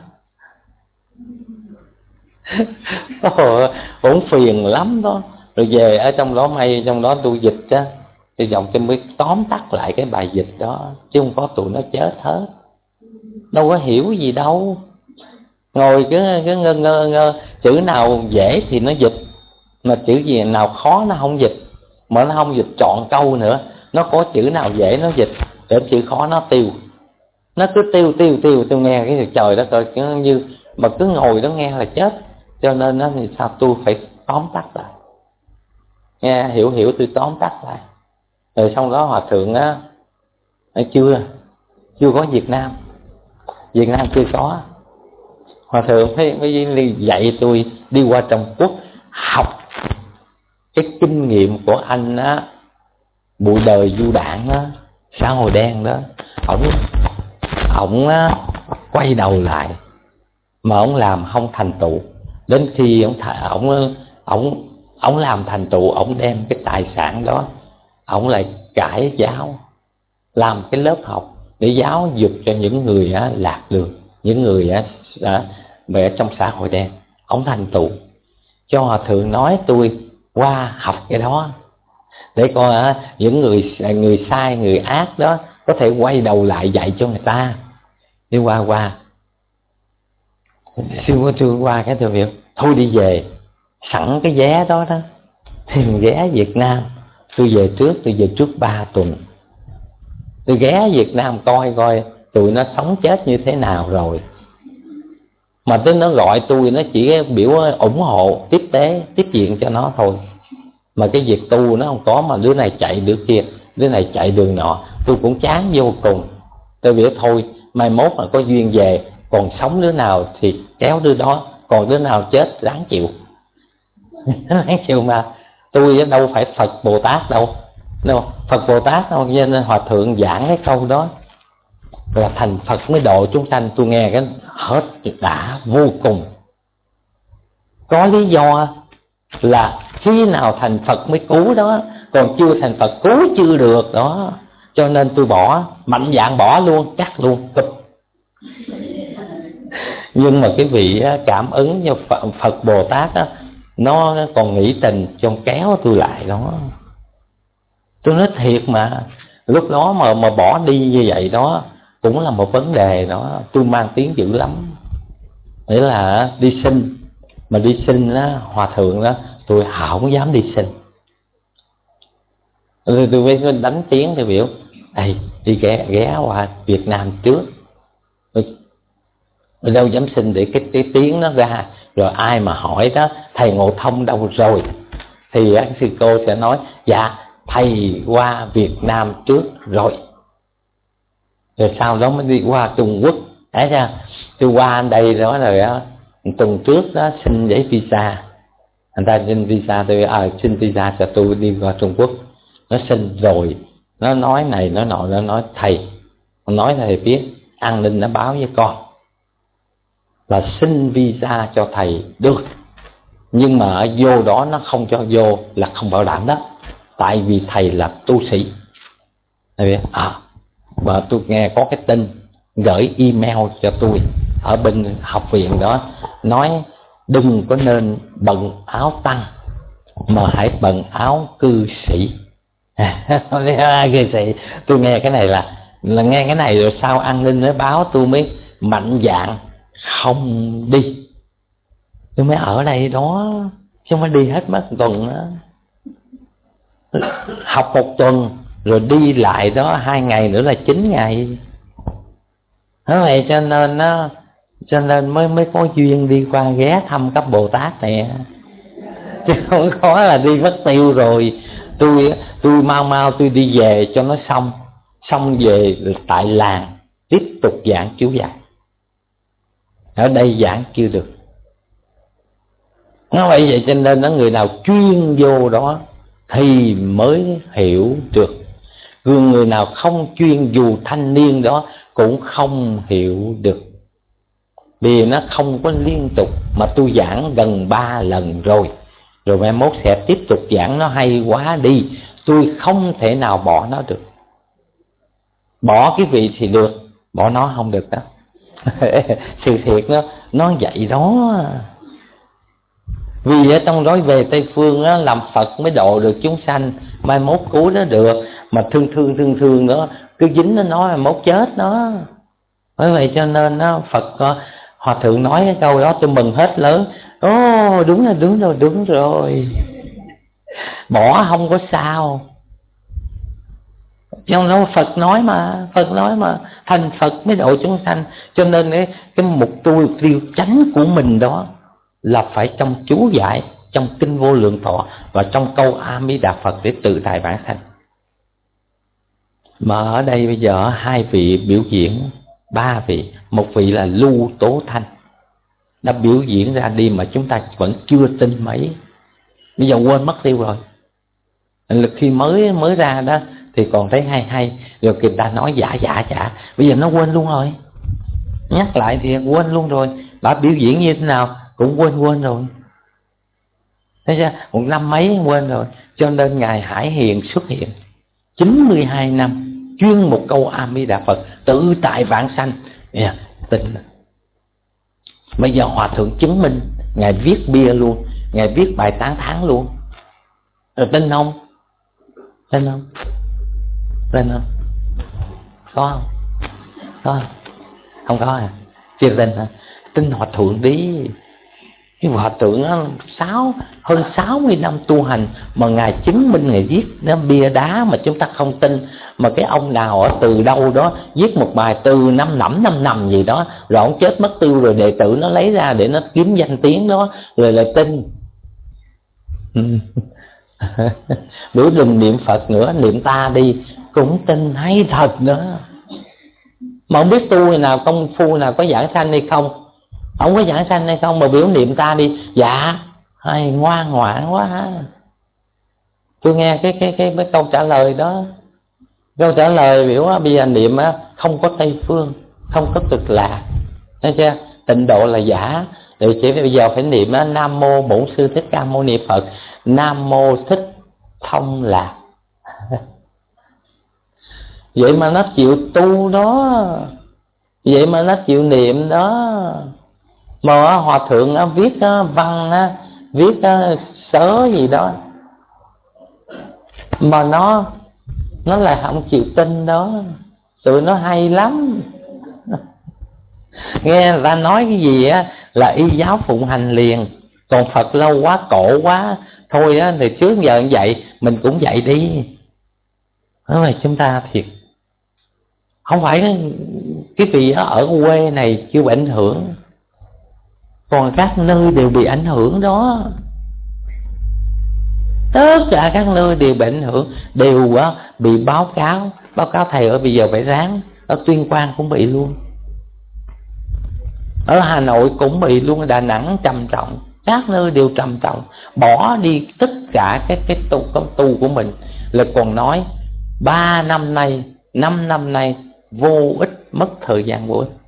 Ổn phiền lắm đó. Rồi về ở trong đó may trong đó tôi dịch á, thì dòng tôi mới tóm tắt lại cái bài dịch đó, chứ không có tụi nó chết hết, đâu có hiểu gì đâu. Ngồi cứ cứ ngơ ngơ ngơ, chữ nào dễ thì nó dịch, mà chữ gì nào khó nó không dịch, mà nó không dịch trọn câu nữa. Nó có chữ nào dễ nó dịch, để chữ khó nó tiêu, nó cứ tiêu tiêu tiêu. Tôi nghe cái trời đó coi như mà cứ ngồi đó nghe là chết. Cho nên nó thì sao tôi phải tóm tắt lại, nghe hiểu hiểu tôi tóm tắt lại. Rồi xong đó Hòa thượng á, chưa chưa có Việt Nam, Việt Nam chưa có. Hòa thượng mới, mới dạy tôi đi qua Trung Quốc học cái kinh nghiệm của anh á, bụi đời du đảng á, xã hội đen đó. Ổng ổng á, quay đầu lại mà ổng làm không thành tựu. Đến khi ổng ổng ổng ổng làm thành tựu, ổng đem cái tài sản đó ổng lại cải giáo, làm cái lớp học để giáo dục cho những người á, lạc đường, những người á, á, về trong xã hội đen. Ổng thành tựu. Cho Hòa thượng nói tôi qua học cái đó để coi á, những người người sai người ác đó có thể quay đầu lại dạy cho người ta. Đi qua qua sư của tôi qua cái tôi việc thôi đi về, sẵn cái vé đó đó thì ghé Việt Nam. Tôi về trước, tôi về trước ba tuần, tôi ghé Việt Nam coi coi tụi nó sống chết như thế nào rồi. Mà tới nó gọi tôi, nó chỉ biểu ủng hộ tiếp tế tiếp diện cho nó thôi, mà cái việc tu nó không có. Mà đứa này chạy đứa kia, đứa này chạy đường nọ, tôi cũng chán vô cùng. Tôi biểu thôi mai mốt mà có duyên về, còn sống đứa nào thì kéo đứa đó, còn đứa nào chết ráng chịu. Ráng chịu mà tôi đâu phải Phật Bồ Tát đâu, đâu Phật Bồ Tát đâu, cho nên hòa thượng giảng cái câu đó là thành Phật mới độ chúng sanh. Tôi nghe cái hết đã vô cùng. Có lý do là khi nào thành Phật mới cứu đó, còn chưa thành Phật cứu chưa được đó. Cho nên tôi bỏ, mạnh dạn bỏ luôn, cắt luôn, cụp. Nhưng mà cái vị cảm ứng cho Phật, Phật Bồ Tát đó, nó còn nghĩ tình trong kéo tôi lại đó. Tôi nói thiệt mà, lúc đó mà mà bỏ đi như vậy đó cũng là một vấn đề đó. Tôi mang tiếng dữ lắm, nghĩa là đi sinh, mà đi sinh đó, hòa thượng đó, tôi không dám đi sinh. Tôi, tôi mới đánh tiếng tôi biểu Ê, đi ghé, ghé qua Việt Nam trước, tôi đâu dám xin để cái, cái tiếng nó ra. Rồi ai mà hỏi đó thầy Ngộ Thông đâu rồi, thì anh sư cô sẽ nói dạ thầy qua Việt Nam trước rồi, rồi sau đó mới đi qua Trung Quốc. Thấy chưa, tôi qua đây đó rồi đó, tuần trước đó xin giấy visa, anh ta xin visa tôi, à, xin visa cho tôi đi qua Trung Quốc. Nó xin rồi, nó nói này nói nọ, nó nói thầy, nói thầy biết an ninh nó báo với con là xin visa cho thầy được, nhưng mà ở vô đó nó không cho vô là không bảo đảm đó, tại vì thầy là tu sĩ. Thầy biết à, mà tôi nghe có cái tin gửi email cho tôi ở bên học viện đó, nói đừng có nên bận áo tăng mà hãy bận áo cư sĩ. Cư sĩ, tôi nghe cái này là là nghe cái này rồi sau an ninh nó báo tôi mới mạnh dạn không đi, tôi mới ở đây đó, chứ không phải đi hết mất tuần đó. Học một tuần rồi đi lại đó hai ngày nữa là chín ngày. Thế vậy cho nên nó cho nên mới mới có duyên đi qua ghé thăm các Bồ Tát này, chứ không có là đi mất tiêu rồi. Tôi tôi mau mau tôi đi về cho nó xong, xong về tại làng tiếp tục giảng chiếu dạy. Ở đây giảng chưa được. Nó vậy vậy cho nên nó người nào chuyên vô đó thì mới hiểu được. Người người nào không chuyên, dù thanh niên đó cũng không hiểu được, vì nó không có liên tục. Mà tôi giảng gần ba lần rồi, rồi mai mốt sẽ tiếp tục giảng, nó hay quá đi, tôi không thể nào bỏ nó được. Bỏ cái vị thì được, bỏ nó không được đó. Sự thiệt nó nó vậy đó. Vì ở trong đó về Tây Phương á, làm Phật mới độ được chúng sanh, mai mốt cứu nó được. Mà thương thương thương thương nữa, cứ dính nó nói mai mốt chết đó. Bởi vậy cho nên á, Phật hòa thượng nói cái câu đó tôi mừng hết lớn. Ồ đúng rồi, đúng rồi, đúng rồi. Bỏ không có sao. Trong đó Phật nói mà, Phật nói mà, thành Phật mới độ chúng sanh. Cho nên cái, cái mục tiêu chánh của mình đó là phải trong chú giải, trong kinh Vô Lượng Thọ và trong câu A Di Đà Phật để tự tại bản thân. Mà ở đây bây giờ hai vị biểu diễn, ba vị, một vị là Lưu Tố Thanh đã biểu diễn ra đi mà chúng ta vẫn chưa tin mấy, bây giờ quên mất tiêu rồi. Lực khi mới mới ra đó thì còn thấy hay hay, rồi người ta nói giả giả giả, bây giờ nó quên luôn rồi. Nhắc lại thì quên luôn rồi. Bà biểu diễn như thế nào cũng quên quên rồi. Thấy chưa? Một năm mấy quên rồi. Cho nên Ngài Hải Hiền xuất hiện chín mươi hai năm chuyên một câu A Di Đà Phật tự tại vãng sanh. Yeah, tin. Bây giờ Hòa Thượng chứng minh, Ngài viết bia luôn, Ngài viết bài tán thán luôn. Rồi tin không? Tin không? Tin không? Có không? Có không? Không có à? Chưa tin hả? Tin Hòa Thượng đi. Cái Hòa Thượng đó, sáu, hơn sáu mươi năm tu hành mà Ngài chứng minh, Ngài viết nó bia đá mà chúng ta không tin. Mà cái ông nào ở từ đâu đó viết một bài từ năm nẫm năm nằm gì đó, rồi ông chết mất tiêu, rồi đệ tử nó lấy ra để nó kiếm danh tiếng đó, rồi lại tin. Bữa đừng niệm Phật nữa, niệm ta đi, cũng tin hay thật nữa. Mà không biết tu nào, công phu nào có giảng sanh hay không, không có giảng sanh hay không, mà biểu niệm ta đi, dạ hay ngoan ngoãn quá. Tôi nghe cái cái cái, cái câu trả lời đó. Câu trả lời biểu á, bây giờ niệm á, không có Tây Phương, không có Cực Lạc, thấy chưa? Tịnh độ là giả. Thì chỉ bây giờ phải niệm á, Nam Mô Bổn Sư Thích Ca Mâu Ni Phật, Nam Mô Thích Thông Lạc. Vậy mà nó chịu tu đó, vậy mà nó chịu niệm đó. Mà hòa thượng á, viết á, văn á, viết á, sớ gì đó, mà nó nó lại không chịu tin đó. Tụi nó hay lắm. Nghe người ta nói cái gì á là y giáo phụng hành liền. Còn Phật lâu quá, cổ quá, thôi á thì trước giờ vậy mình cũng vậy đi. Đó là chúng ta thiệt. Không phải cái vị ở quê này chưa bị ảnh hưởng, còn các nơi đều bị ảnh hưởng đó. Tất cả các nơi đều bị ảnh hưởng, đều uh, bị báo cáo. Báo cáo thầy ơi bây giờ phải ráng. Ở Tuyên Quang cũng bị luôn, ở Hà Nội cũng bị luôn, ở Đà Nẵng trầm trọng. Các nơi đều trầm trọng. Bỏ đi tất cả cái, cái tu, cái tu của mình. Là còn nói ba năm nay, năm năm nay vô ích, mất thời gian vô ích.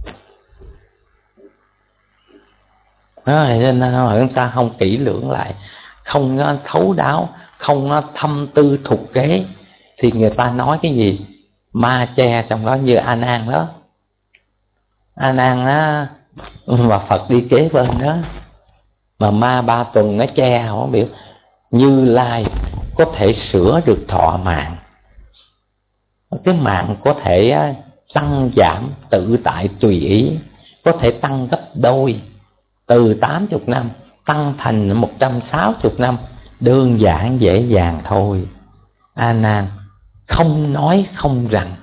Đó, nên chúng ta không kỹ lưỡng lại, không thấu đáo, không thâm tư thục kế, thì người ta nói cái gì ma che trong đó. Như A Nan đó, A Nan á, mà Phật đi kế bên đó, mà ma ba tuần nó che không biết. Như Lai có thể sửa được thọ mạng, cái mạng có thể tăng giảm tự tại tùy ý, có thể tăng gấp đôi, từ tám mươi năm tăng thành một trăm sáu mươi năm, đơn giản dễ dàng thôi. A Nan không nói không rằng,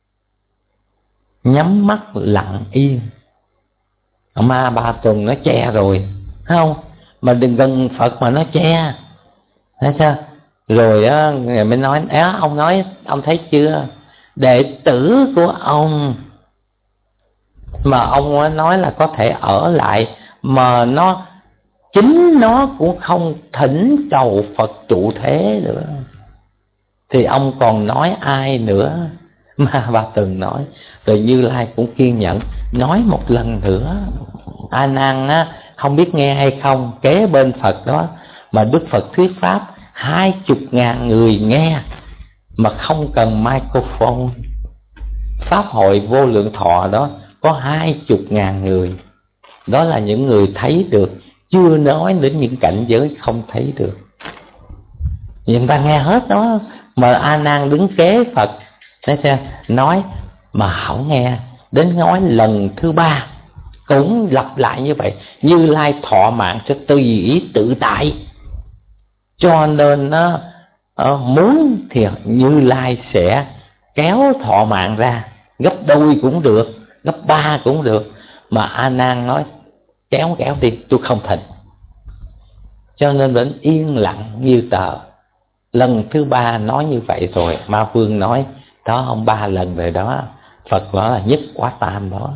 nhắm mắt lặng yên. Ma ba tuần nó che rồi, thấy không? Mà đừng gần Phật mà nó che, thấy sao? Rồi á, người mới nói á, ông nói, ông thấy chưa, đệ tử của ông mà ông nói là có thể ở lại, mà nó chính nó cũng không thỉnh cầu Phật trụ thế nữa, thì ông còn nói ai nữa? Ma Ba Tuần nói. Rồi Như Lai cũng kiên nhẫn nói một lần nữa. A Nan á, không biết nghe hay không, kế bên Phật đó mà Đức Phật thuyết pháp hai chục ngàn người nghe mà không cần microphone. Pháp hội Vô Lượng Thọ đó có hai chục ngàn người, đó là những người thấy được, chưa nói đến những cảnh giới không thấy được. Người ta nghe hết đó, mà A Nan đứng kế Phật nói mà không nghe. Đến nói lần thứ ba cũng lặp lại như vậy. Như Lai thọ mạng sẽ tùy ý tự tại, cho nên nó uh, muốn thì Như Lai sẽ kéo thọ mạng ra, gấp đôi cũng được, gấp ba cũng được. Mà A Nan nói kéo kéo đi, tôi không thịnh. Cho nên vẫn yên lặng như tờ. Lần thứ ba nói như vậy rồi, Ma Vương nói đó, ông ba lần rồi đó. Phật nói là nhất quả tam đó,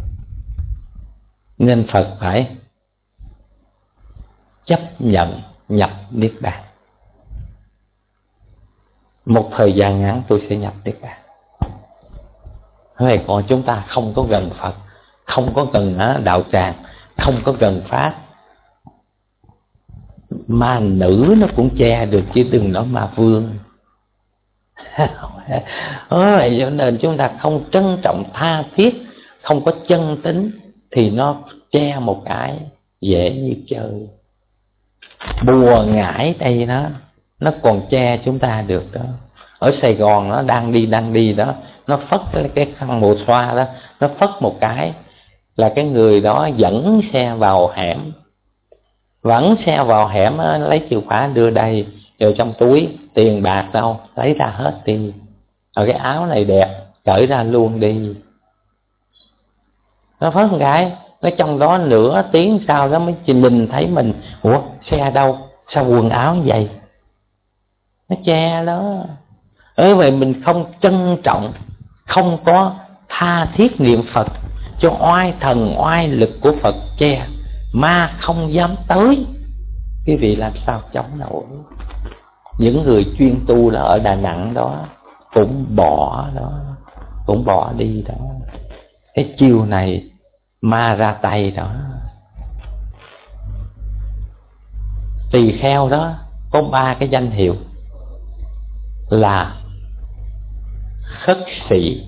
nên Phật phải chấp nhận nhập Niết Bàn. Một thời gian ngắn tôi sẽ nhập Niết Bàn. Vậy còn chúng ta không có gần Phật, không có gần đạo tràng, không có gần Pháp, ma nữ nó cũng che được, chứ đừng nói ma vương. Ôi, cho nên chúng ta không trân trọng tha thiết, không có chân tính, thì nó che một cái dễ như chơi. Bùa ngải đây đó, nó còn che chúng ta được đó. Ở Sài Gòn nó đang đi đang đi đó, nó phất cái khăn mùa xoa đó, nó phất một cái là cái người đó dẫn xe vào hẻm, vẫn xe vào hẻm đó, lấy chìa khóa đưa đây, rồi trong túi tiền bạc đâu, lấy ra hết đi. Rồi cái áo này đẹp, cởi ra luôn đi. Nó phất một cái, nó trong đó nửa tiếng sau đó mới nhìn thấy mình. Ủa xe đâu, sao quần áo như vậy? Nó che đó. Ở vậy mình không trân trọng, không có tha thiết niệm Phật, cho oai thần oai lực của Phật che, ma không dám tới, quý vị làm sao chống nổi? những người chuyên tu đó ở Đà Nẵng đó cũng bỏ đó, cũng bỏ đi đó. Cái chiêu này ma ra tay đó. Tỳ kheo đó có ba cái danh hiệu là khất sĩ,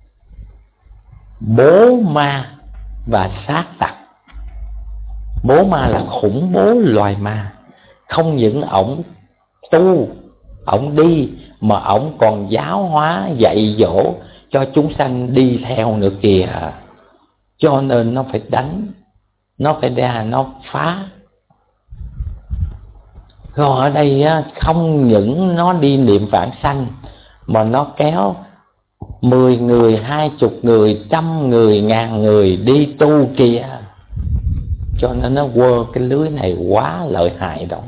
bố ma và sát tặc. Bố ma là khủng bố loài ma. Không những ổng tu, ổng đi, mà ổng còn giáo hóa dạy dỗ cho chúng sanh đi theo nữa kìa. Cho nên nó phải đánh, nó phải ra, nó phá. Còn ở đây á, không những nó đi niệm vãng sanh, mà nó kéo mười người, hai chục người, trăm người, ngàn người đi tu kìa. Cho nên nó quơ cái lưới này quá lợi hại đó.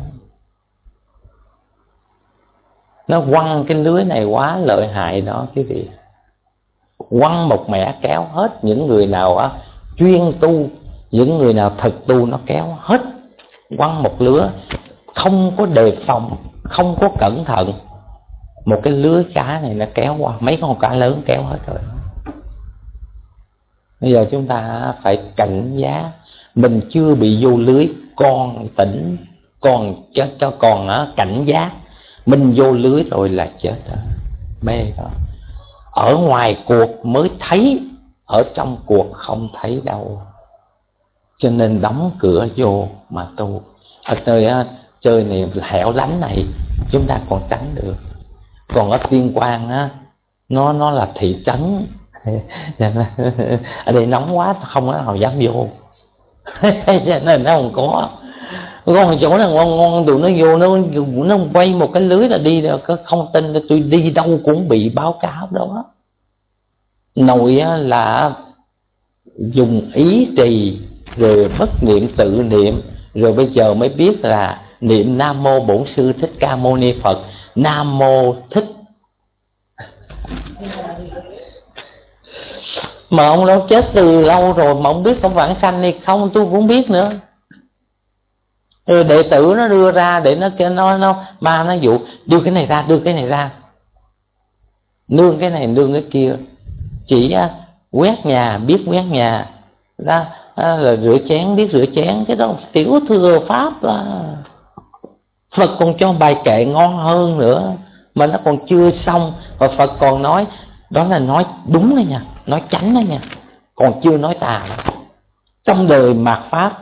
Nó quăng cái lưới này quá lợi hại đó quý vị. Quăng một mẻ kéo hết. Những người nào á chuyên tu, những người nào thực tu nó kéo hết. Quăng một lứa, không có đề phòng, không có cẩn thận, một cái lưới cá này nó kéo qua, mấy con cá lớn kéo hết rồi. Bây giờ chúng ta phải cảnh giác. Mình chưa bị vô lưới, còn tỉnh, còn cho, cho còn á, cảnh giác. Mình vô lưới rồi là chết rồi, mê rồi. Ở ngoài cuộc mới thấy, ở trong cuộc không thấy đâu. Cho nên đóng cửa vô mà tu. Ở nơi á, chơi này hẻo lánh này chúng ta còn tránh được. Còn ở Tuyên Quang á, nó nó là thị trấn. Ở đây nóng quá không có nào dám vô. Cho nên nó không có. Có một chỗ nào ngon ngon tụi nó vô, nó nó quay một cái lưới là đi rồi. Không tin là tôi đi đâu cũng bị báo cáo đó. Nội á, là dùng ý trì, rồi bất niệm tự niệm, rồi bây giờ mới biết là niệm Nam Mô Bổn Sư Thích Ca Mâu Ni Phật. Nam Mô Thích. Mà ông đó chết từ lâu rồi, mà ông biết có vãng sanh hay không tôi cũng biết nữa. Rồi đệ tử nó đưa ra để nó kêu nó nó ma nó dụ đưa cái này ra, đưa cái này ra, nương cái này nương cái kia. Chỉ á, quét nhà biết quét nhà ra, là rửa chén biết rửa chén. Cái đó tiểu thừa pháp đó. Phật còn cho bài kệ ngon hơn nữa, mà nó còn chưa xong. Và Phật còn nói, đó là nói đúng đấy nha, nói chánh đấy nha, còn chưa nói tà. Trong đời mạt pháp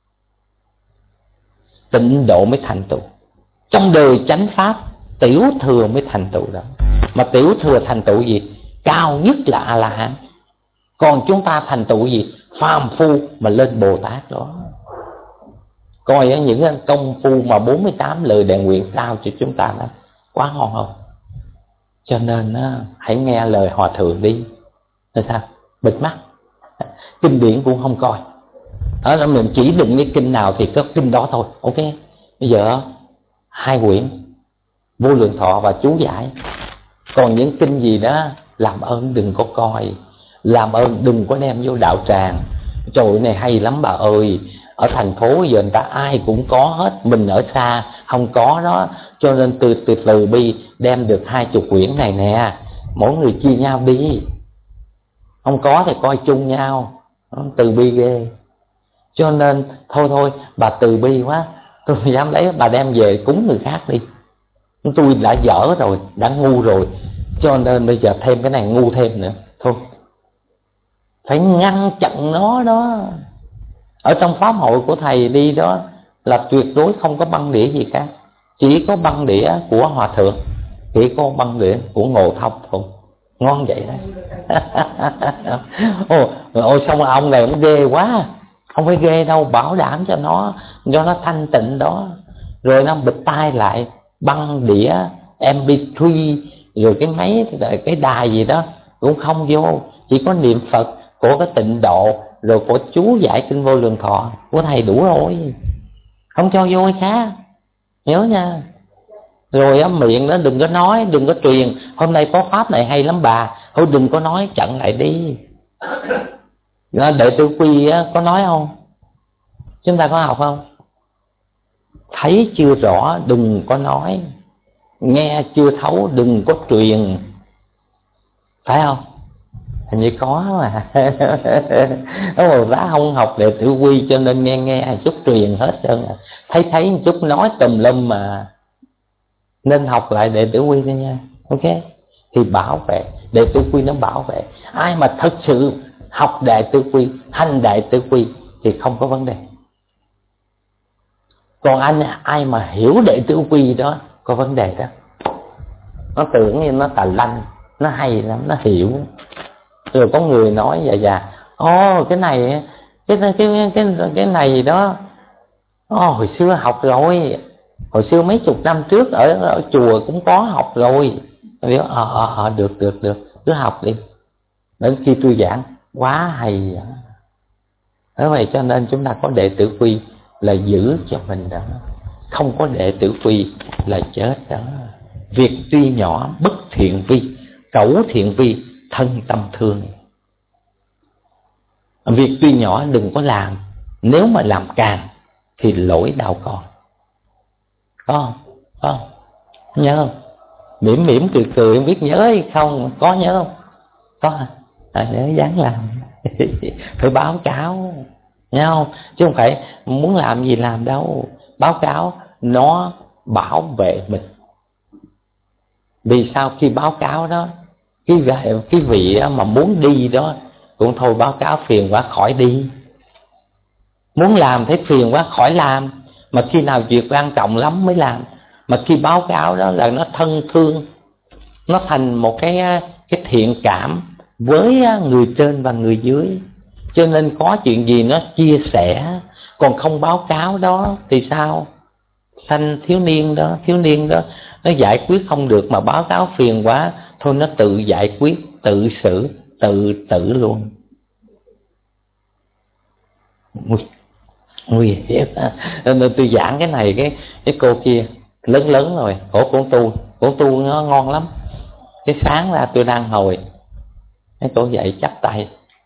tịnh độ mới thành tựu, trong đời chánh pháp tiểu thừa mới thành tựu đó. Mà tiểu thừa thành tựu gì? Cao nhất là A La Hán. Còn chúng ta thành tựu gì? Phàm phu mà lên Bồ Tát đó. Coi những công phu mà bốn mươi tám lời đề nguyện sao cho chúng ta đó, quá ngon không? Cho nên hãy nghe lời Hòa Thượng đi. Là sao? Bịt mắt, kinh điển cũng không coi. Đó là mình chỉ định cái kinh nào thì có kinh đó thôi. Ok. Bây giờ hai quyển Vô Lượng Thọ và chú giải. Còn những kinh gì đó làm ơn đừng có coi, làm ơn đừng có đem vô đạo tràng. Trời ơi, này hay lắm bà ơi, ở thành phố giờ người ta ai cũng có hết, mình ở xa không có đó. Cho nên từ từ từ bi đem được hai chục quyển này nè, mỗi người chia nhau đi. Không có thì coi chung nhau, từ bi ghê. Cho nên thôi thôi bà từ bi quá, tôi dám lấy bà đem về cúng người khác đi. Tôi đã dở rồi, đã ngu rồi, cho nên bây giờ thêm cái này ngu thêm nữa. Thôi phải ngăn chặn nó đó. Ở trong pháp hội của thầy đi đó là tuyệt đối không có băng đĩa gì cả. Chỉ có băng đĩa của Hòa Thượng, chỉ có băng đĩa của Ngộ Thông thôi. Ngon vậy đó. Ôi, ôi sao mà ông này cũng ghê quá. Không phải ghê đâu, bảo đảm cho nó, cho nó thanh tịnh đó. Rồi nó bịt tai lại, băng đĩa em pê ba, rồi cái máy, cái đài gì đó cũng không vô. Chỉ có niệm Phật của cái Tịnh Độ, rồi của chú giải kinh Vô Lượng Thọ của thầy đủ rồi, không cho vô cái khác, nhớ nha. Rồi á, miệng đó đừng có nói, đừng có truyền hôm nay có pháp này hay lắm bà, thôi đừng có nói, chặn lại đi. Đệ tử Quy á, có nói không? Chúng ta có học không? Thấy chưa rõ đừng có nói. nghe chưa thấu đừng có truyền, phải không? Hình như có mà. Bồ Tát không học đệ tử quy cho nên nghe nghe chút truyền hết trơn, thấy thấy một chút nói tùm lum mà. Nên học lại đệ tử quy thôi nha. Ok, thì bảo vệ đệ tử quy, nó bảo vệ. Ai mà thật sự học đệ tử quy, hành đệ tử quy thì không có vấn đề. Còn anh ai mà hiểu đệ tử quy đó có vấn đề đó. Nó tưởng như nó tà lanh, nó hay lắm, nó hiểu. Rồi có người nói dạ dạ, ô cái này cái cái cái cái, cái này đó, ô, hồi xưa học rồi, hồi xưa mấy chục năm trước ở, ở chùa cũng có học rồi. Ờ ờ ờ được được được, cứ học đi. Đến khi tôi giảng quá hay. Thế vậy cho nên chúng ta có đệ tử quy là giữ cho mình đó, không có đệ tử quy là chết đó. Việc tuy nhỏ bất thiện vi, cẩu thiện vi thân tâm thương. Việc tuy nhỏ đừng có làm, nếu mà làm càng thì lỗi đau con. Có không? Có không? Nhớ không? Mỉm mỉm cười cười không biết nhớ hay không? Có nhớ không? Có hả? À, nhớ dám làm. Phải báo cáo, nhớ không? Chứ không phải muốn làm gì làm đâu. Báo cáo nó bảo vệ mình. Vì sao? Khi báo cáo đó, cái, cái vị mà muốn đi đó cũng thôi báo cáo phiền quá khỏi đi. Muốn làm thấy phiền quá khỏi làm. Mà khi nào việc quan trọng lắm mới làm. Mà khi báo cáo đó là nó thân thương, nó thành một cái, cái thiện cảm với người trên và người dưới. Cho nên có chuyện gì nó chia sẻ. Còn không báo cáo đó thì sao? Sanh thiếu niên đó, thiếu niên đó nó giải quyết không được mà báo cáo phiền quá, thôi nó tự giải quyết, tự xử, tự tử luôn. Nguy hiểm. Nên tôi giảng cái này, cái cái cô kia lớn lớn rồi, cổ cũng tu, cổ tu nó ngon lắm. Cái sáng ra tôi đang hồi, cái cổ dậy chắp tay,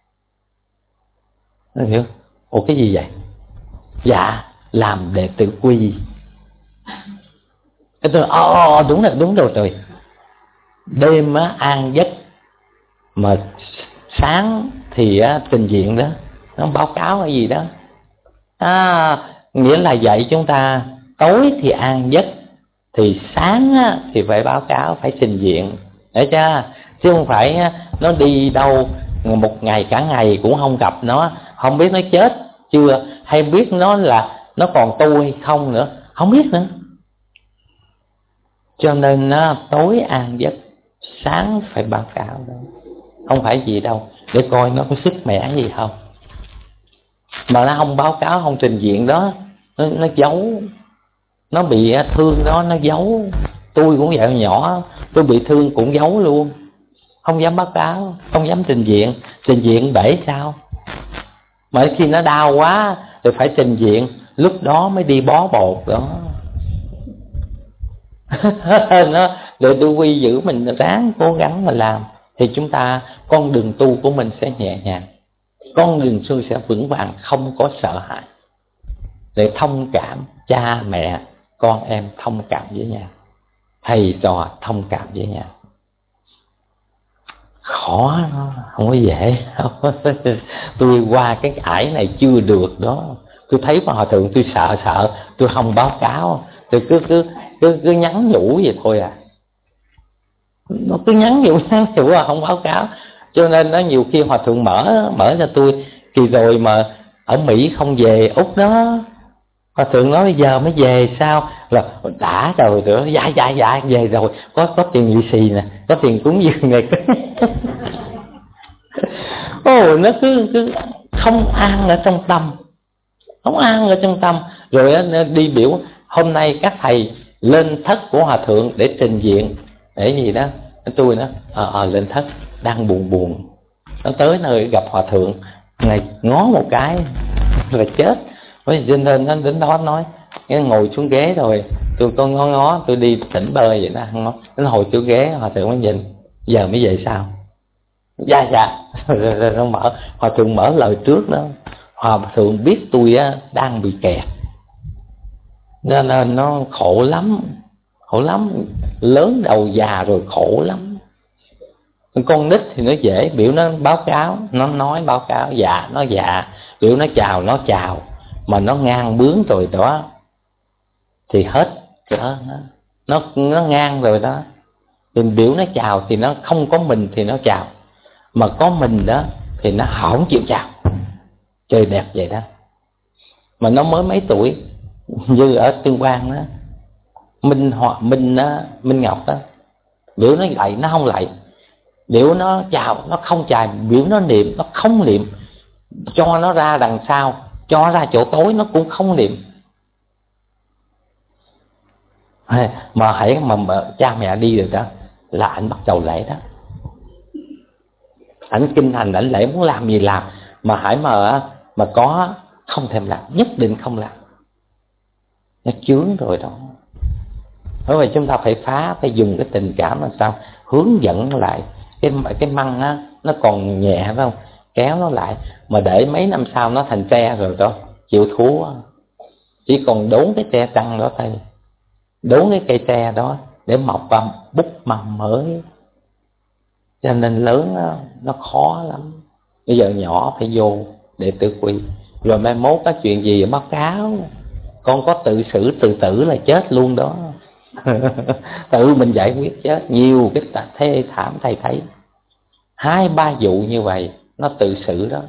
nó hiểu, ủa cái gì vậy? Dạ làm đệ tử quy. Cái tôi ồ đúng rồi đúng rồi rồi. Đêm á an giấc mà sáng thì á, trình diện đó nó báo cáo cái gì đó. À, nghĩa là dạy chúng ta tối thì an giấc, thì sáng á, thì phải báo cáo, phải trình diện, để chưa? Chứ không phải á, nó đi đâu một ngày cả ngày cũng không gặp nó, không biết nó chết chưa, hay biết nó là nó còn tu hay không nữa, không biết nữa. Cho nên á, tối an giấc, sáng phải báo cáo đó. Không phải gì đâu, để coi nó có sức mẻ gì không. Mà nó không báo cáo, không trình diện đó, nó, nó giấu. Nó bị thương đó, nó giấu. Tôi cũng vậy, nhỏ tôi bị thương cũng giấu luôn, không dám báo cáo, không dám trình diện. Trình diện để sao? Mà khi nó đau quá thì phải trình diện, lúc đó mới đi bó bột đó. Nó để tôi quy giữ mình, ráng cố gắng mà làm, thì chúng ta, con đường tu của mình sẽ nhẹ nhàng, con đường tu sẽ vững vàng, không có sợ hãi. Để thông cảm, cha mẹ con em thông cảm với nhau, thầy trò thông cảm với nhau. Khó, không có dễ. Tôi qua cái ải này chưa được đó. Tôi thấy mà hòa thượng tôi sợ sợ, tôi không báo cáo, tôi cứ cứ cứ, cứ nhắn nhủ vậy thôi à. Nó cứ nhắn nhủ nhắn nhủ à, không báo cáo. Cho nên nó nhiều khi hòa thượng mở mở cho tôi. Kỳ rồi mà ở Mỹ không về Úc đó, hòa thượng nói giờ mới về sao? Là đã rồi nữa, dạ dạ dạ về rồi, có có tiền lì xì nè, có tiền cúng dường này. Ồ, nó cứ, cứ không an ở trong tâm, không an ở trong tâm. Rồi đi biểu hôm nay các thầy lên thất của hòa thượng để trình diện, để gì đó. Tôi nói ờ à, à, lên thất đang buồn buồn, nó tới nơi gặp hòa thượng này ngó một cái là chết. Cho nên nó đến đó nói, cái ngồi xuống ghế rồi tôi có ngó ngó, tôi đi tỉnh bơi vậy đó, ngó đến hồi chỗ ghế hòa thượng mới nhìn, giờ mới về sao? Dạ dạ. Nó mở, hòa thượng mở lời trước đó, hòa thượng biết tôi á đang bị kẹt nên nó khổ lắm, khổ lắm. lớn đầu già rồi khổ lắm. Con nít thì nó dễ, biểu nó báo cáo, nó nói báo cáo, dạ nó dạ, biểu nó chào nó chào. Mà nó ngang bướng rồi đó thì hết cỡ nó, nó nó ngang rồi đó. Thì biểu nó chào thì nó không có mình thì nó chào, mà có mình đó thì nó không chịu chào. Trời đẹp vậy đó. Mà nó mới mấy tuổi, như ở Tương Quang đó, Minh Hòa Minh đó, Minh Ngọc đó, biểu nó lạy nó không lạy, biểu nó chào nó không chào, biểu nó niệm nó không niệm, cho nó ra đằng sau, cho ra chỗ tối nó cũng không niệm. Mà hãy mà, mà cha mẹ đi rồi đó là anh bắt đầu lễ đó. Ảnh kinh hành, ảnh lễ muốn làm gì làm, mà hãy mà mà có không thèm làm, nhất định không làm. Nó chướng rồi đó. Bởi vậy chúng ta phải phá, phải dùng cái tình cảm làm sao hướng dẫn lại. Cái cái măng á, nó còn nhẹ phải không, kéo nó lại. Mà để mấy năm sau nó thành tre rồi đó, chịu thua. Chỉ còn đốn cái tre trăng đó thôi, đốn cái cây tre đó để mọc ra bút mầm mới. Cho nên lớn đó, nó khó lắm. Bây giờ nhỏ phải vô để tự quy, rồi mai mốt có chuyện gì báo cáo. Con có tự xử tự tử là chết luôn đó. Tự mình giải quyết chết. Nhiều cái thê thảm thầy thấy, hai ba vụ như vậy nó tự xử đó.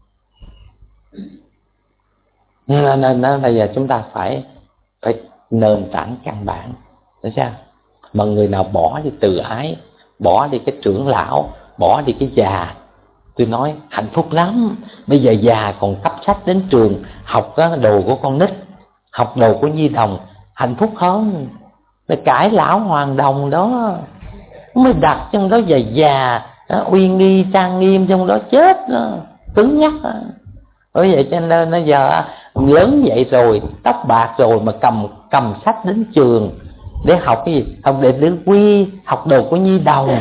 Nên, nên, nên bây giờ chúng ta phải phải nền tảng căn bản. Thấy sao? Mà người nào bỏ đi từ ái, bỏ đi cái trưởng lão, bỏ đi cái già, tôi nói hạnh phúc lắm. Bây giờ già còn cấp sách đến trường, học đó, đồ của con nít, học đồ của nhi đồng, hạnh phúc hơn. Để cãi lão hoàng đồng đó, mới đặt trong đó già già, uy nghi trang nghiêm trong đó chết đó, cứng nhắc đó. Bởi vậy cho nên bây giờ lớn vậy rồi, tóc bạc rồi mà cầm cầm sách đến trường để học cái gì? Học để tứ quy, học đồ của nhi đồng.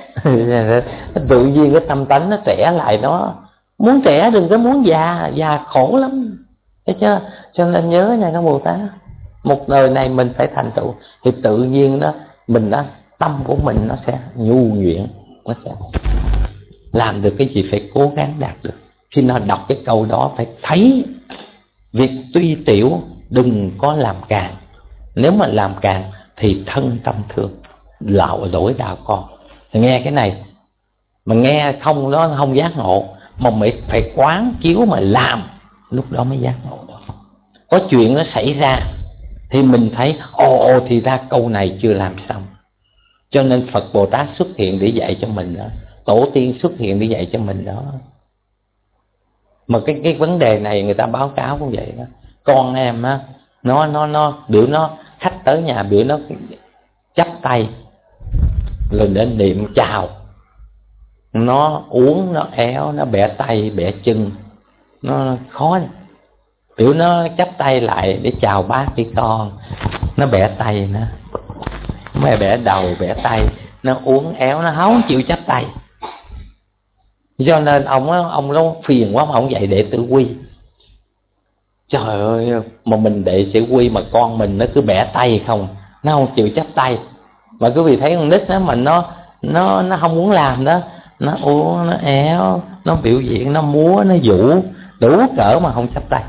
Tự nhiên cái tâm tánh nó trẻ lại đó. Muốn trẻ đừng có muốn già, già khổ lắm. Thấy chưa? Cho nên nhớ nha các Bồ Tát, một đời này mình phải thành tựu thì tự nhiên đó mình đó, tâm của mình nó sẽ nhu nhuyễn, nó sẽ làm được cái gì phải cố gắng đạt được. Khi nào đọc cái câu đó phải thấy việc tuy tiểu đừng có làm càng. Nếu mà làm càng thì thân tâm thương, lạo lỗi đạo con. Thì nghe cái này mà nghe không nó không giác ngộ, mà mày phải quán chiếu mà làm, lúc đó mới giác ngộ đó. Có chuyện nó xảy ra thì mình thấy ồ ồ thì ra câu này chưa làm xong. Cho nên Phật Bồ Tát xuất hiện để dạy cho mình đó, tổ tiên xuất hiện để dạy cho mình đó. Mà cái cái vấn đề này người ta báo cáo cũng vậy đó. Con em á, nó nó nó biểu nó khách tới nhà, biểu nó chắp tay rồi đến niệm chào, nó uống nó éo, nó bẻ tay bẻ chân, nó khó. Biểu nó chắp tay lại để chào bác đi con, nó bẻ tay nó mới bẻ đầu bẻ tay, nó uống éo, nó không chịu chắp tay. Cho nên ông á, ông nó phiền quá mà ông dạy đệ tử quy. Trời ơi, mà mình đệ tử quy mà con mình nó cứ bẻ tay không, nó không chịu chắp tay. Mà quý vị thấy con nít đó mà nó nó nó không muốn làm đó, nó uống nó éo, nó biểu diễn, nó múa, nó vũ đủ cỡ mà không chắp tay.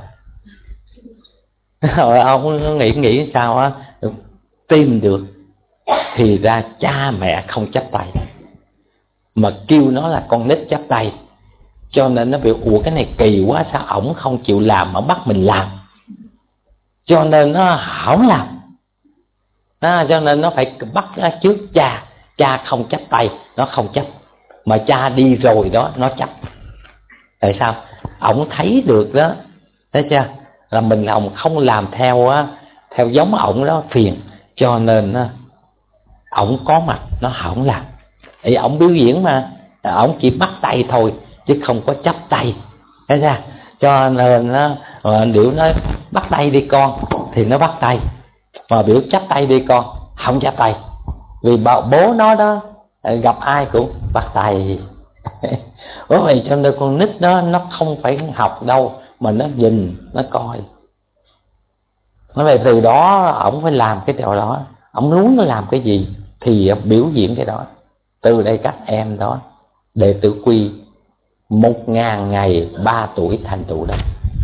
Rồi ông nghĩ nghĩ sao á, tìm được thì ra cha mẹ không chắp tay, mà kêu nó là con nít chắp tay. Cho nên nó biểu ủa cái này kỳ quá, sao ổng không chịu làm mà bắt mình làm. Cho nên nó không làm đó, cho nên nó phải bắt ra trước cha. Cha không chắp tay, nó không chấp. Mà cha đi rồi đó, nó chấp. Tại sao? Ổng thấy được đó, thấy chưa, là mình lòng không làm theo á, theo giống ổng đó phiền. Cho nên á, ổng có mặt nó không làm. Thì ổng biểu diễn mà, ổng chỉ bắt tay thôi chứ không có chấp tay, thấy chưa? Cho nên á, biểu nó bắt tay đi con thì nó bắt tay, mà biểu chấp tay đi con không chấp tay. Vì bố nó đó gặp ai cũng bắt tay. Bởi vậy cho nên con nít đó nó không phải học đâu, mà nó nhìn, nó coi. Nói về từ đó ổng phải làm cái điều đó, ổng muốn nó làm cái gì thì biểu diễn cái đó. Từ đây các em đó, đệ tử quy một ngàn ngày ba tuổi thành tựu đó.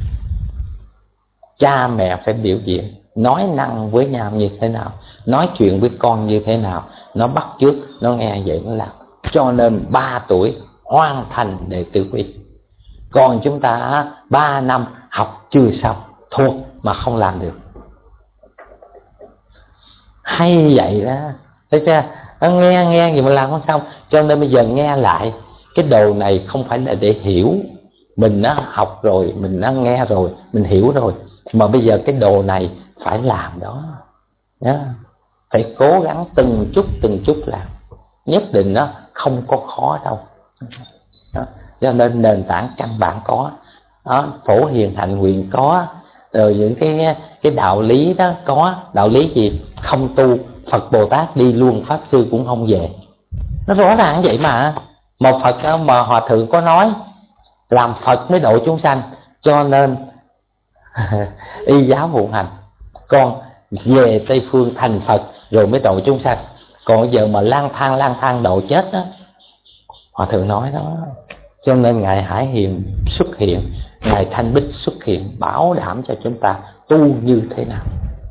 Cha mẹ phải biểu diễn, nói năng với nhau như thế nào, nói chuyện với con như thế nào, nó bắt chước, nó nghe vậy nó làm. Cho nên ba tuổi hoàn thành đệ tử quy. Còn chúng ta ba năm học chưa xong, thuộc mà không làm được. Hay vậy đó, thấy chưa? Nó nghe nghe gì mà làm không xong. Cho nên bây giờ nghe lại, cái đồ này không phải là để hiểu. Mình đã học rồi, mình đã nghe rồi, mình hiểu rồi. Mà bây giờ cái đồ này phải làm đó. Đó. Phải cố gắng từng chút từng chút làm. Nhất định đó không có khó đâu. Đó. Cho nên nền tảng căn bản có đó, phổ hiền hạnh nguyện có, rồi những cái cái đạo lý đó có. Đạo lý gì? Không tu, Phật Bồ Tát đi luôn, Pháp Sư cũng không về. Nó rõ ràng vậy mà. Một Phật đó mà Hòa Thượng có nói làm Phật mới độ chúng sanh. Cho nên y giáo vụ hành, con về Tây Phương thành Phật rồi mới độ chúng sanh. Còn giờ mà lang thang lang thang độ chết đó, Hòa Thượng nói đó. Cho nên Ngài Hải Hiền xuất hiện, Ngài Thanh Bích xuất hiện, bảo đảm cho chúng ta tu như thế nào.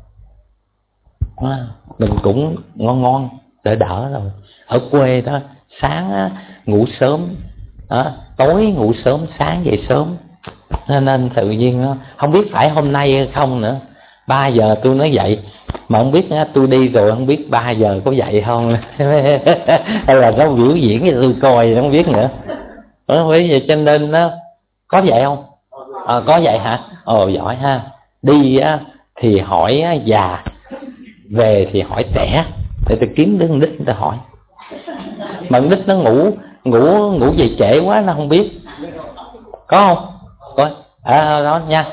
À, mình cũng ngon ngon đỡ đỡ rồi. Ở quê đó, sáng á, ngủ sớm, à, tối ngủ sớm, sáng dậy sớm. Nên, nên tự nhiên đó, không biết phải hôm nay hay không nữa. Ba giờ tôi nói dậy, mà không biết đó, tôi đi rồi không biết ba giờ có dậy không. Hay là nó biểu diễn cho tôi coi, không biết nữa. Bởi vậy cho nên nó có vậy không? À, có vậy hả? Ồ giỏi ha. Đi á, thì hỏi á, già, về thì hỏi trẻ, để tôi kiếm đứa đích tôi hỏi. Mà đích nó ngủ ngủ ngủ về trễ quá nó không biết. Có không? Có. À, đó nha.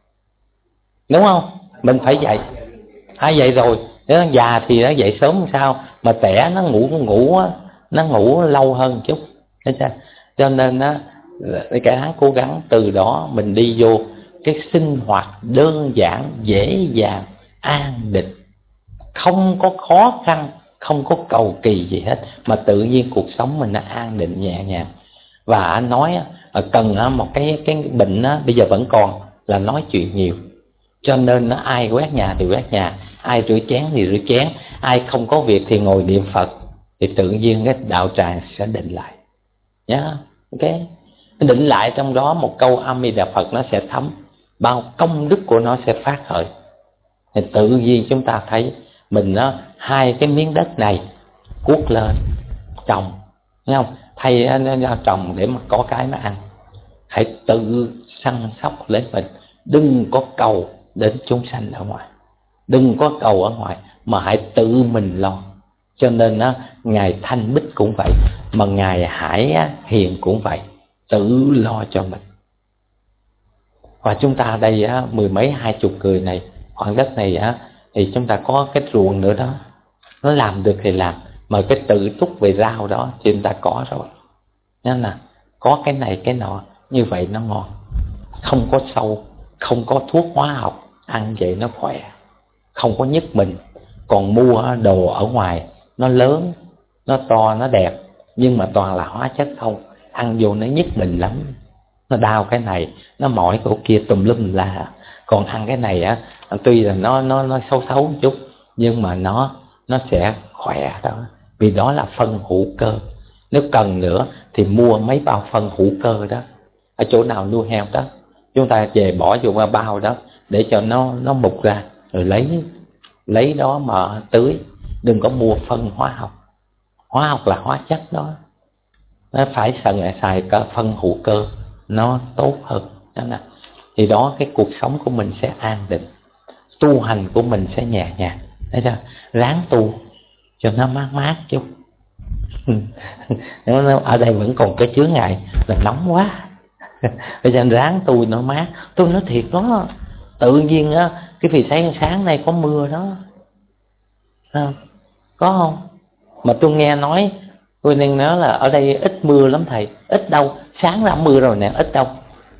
Đúng không? Mình phải dậy. Ai dậy rồi, nó già thì nó dậy sớm sao, mà trẻ nó ngủ ngủ nó ngủ lâu hơn chút. Thấy chưa? Cho nên á, cả tháng cố gắng từ đó mình đi vô cái sinh hoạt đơn giản, dễ dàng, an định, không có khó khăn, không có cầu kỳ gì hết, mà tự nhiên cuộc sống mình nó an định nhẹ nhàng. Và anh nói cần một cái cái bệnh đó, bây giờ vẫn còn là nói chuyện nhiều. Cho nên nó ai quét nhà thì quét nhà, ai rửa chén thì rửa chén, ai không có việc thì ngồi niệm Phật, thì tự nhiên cái đạo tràng sẽ định lại nhá. Yeah. Ok, định lại trong đó một câu A Di Đà Phật nó sẽ thấm, bao công đức của nó sẽ phát khởi. Thì tự nhiên chúng ta thấy mình nó hai cái miếng đất này cuốc lên trồng, thấy không? Thay nó trồng để mà có cái mà ăn. Hãy tự săn sóc lấy mình, đừng có cầu đến chúng sanh ở ngoài, đừng có cầu ở ngoài, mà hãy tự mình lo. Cho nên á, Ngài Thanh Bích cũng vậy, mà Ngài Hải Hiền cũng vậy, tự lo cho mình. Và chúng ta đây á, mười mấy hai chục người này, khoảng đất này á, thì chúng ta có cái ruộng nữa đó, nó làm được thì làm, mà cái tự túc về rau đó thì chúng ta có rồi. Nên là có cái này cái nọ, như vậy nó ngon, không có sâu, không có thuốc hóa học, ăn vậy nó khỏe, không có nhức mình. Còn mua đồ ở ngoài nó lớn, nó to, nó đẹp, nhưng mà toàn là hóa chất không, ăn vô nó nhức mình lắm, nó đau cái này, nó mỏi cổ kia tùm lum la. Còn ăn cái này á, tuy là nó nó nó xấu xấu một chút, nhưng mà nó nó sẽ khỏe đó, vì đó là phân hữu cơ. Nếu cần nữa thì mua mấy bao phân hữu cơ đó, ở chỗ nào nuôi heo đó, chúng ta về bỏ vô qua bao đó để cho nó nó mục ra, rồi lấy lấy đó mà tưới. Đừng có mua phân hóa học, hóa học là hóa chất đó, nó phải xài xài cả phân hữu cơ nó tốt hơn đó nè. Thì đó, cái cuộc sống của mình sẽ an định, tu hành của mình sẽ nhẹ nhàng. Thấy chưa? Ráng tu cho nó mát mát chút. Ở đây vẫn còn cái chướng ngại là nóng quá. Bây giờ ráng tu nó mát. Tôi nói thiệt đó, tự nhiên á, cái vì sáng sáng nay có mưa đó, có không? Mà tôi nghe nói, tôi nên nói là ở đây ít mưa lắm thầy. Ít đâu, sáng ra mưa rồi nè, ít đâu.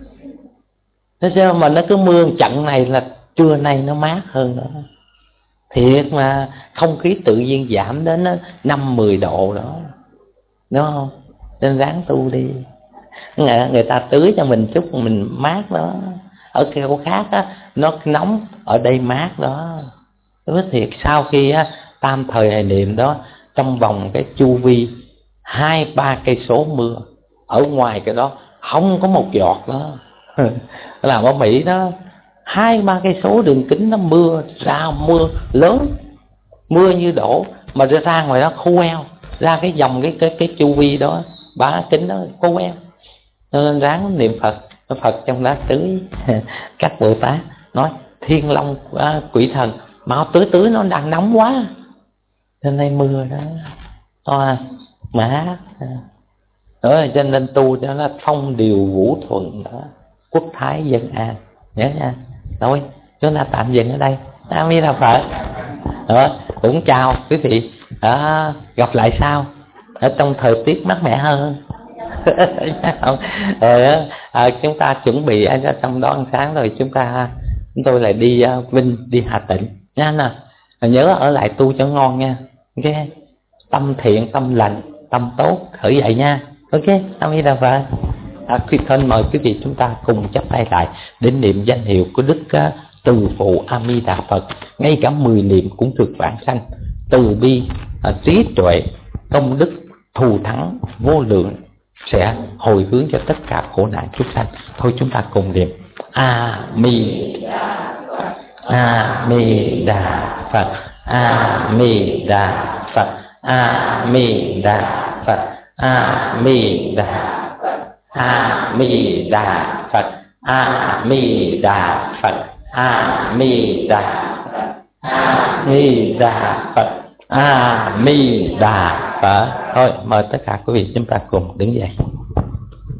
Thế sao mà nó cứ mưa trận này là trưa nay nó mát hơn nữa. thiệt mà, không khí tự nhiên giảm đến năm mười độ đó, đúng không? Nên ráng tu đi. Người ta tưới cho mình chút mình mát đó, ở chỗ khác á nó nóng, ở đây mát đó. Nói thiệt, sau khi á tam thời hài niệm đó, trong vòng cái chu vi hai ba cây số mưa, ở ngoài cái đó không có một giọt đó. Làm ở Mỹ đó, hai ba cây số đường kính nó mưa ra, mưa lớn, mưa như đổ, mà ra ngoài đó khô eo, ra cái dòng cái cái cái chu vi đó ba kính đó khô eo. Nên ráng niệm Phật, Phật trong đó tưới. Các Bồ Tát nói Thiên Long à, quỷ thần mau tưới tưới, nó đang nóng quá, nên đây mưa đó to mát. Đó, cho nên tu cho nó thông điều vũ thuận đó, quốc thái dân an, nhớ nha. Thôi chúng ta tạm dừng ở đây. A Di Đà Phật. Đó, cũng chào quý vị, à, gặp lại sau ở trong thời tiết mát mẻ hơn. Rồi à, chúng ta chuẩn bị ở trong đó ăn sáng, rồi chúng ta chúng tôi lại đi uh, Vinh, đi Hà Tĩnh nha nè. Nhớ ở lại tu cho ngon nha. Ok, tâm thiện, tâm lành, tâm tốt khởi dậy nha. Ok, A Di Đà Phật. À, thân mời quý vị chúng ta cùng chắp tay lại để niệm danh hiệu của Đức uh, Từ Phụ A Di Đà Phật. Ngay cả mười niệm cũng được vãng sanh, từ bi, uh, trí tuệ, công đức, thù thắng vô lượng sẽ hồi hướng cho tất cả khổ nạn chúng sanh. Thôi chúng ta cùng niệm A Di A Di Đà Phật, A Di Đà Phật, A Di Đà Phật, A Di Đà Phật, A Di Đà Phật, A Di Đà Phật, A Di Đà Phật, A Di Đà Phật, A Di Đà Phật. Thôi mời tất cả quý vị chúng ta cùng đứng dậy.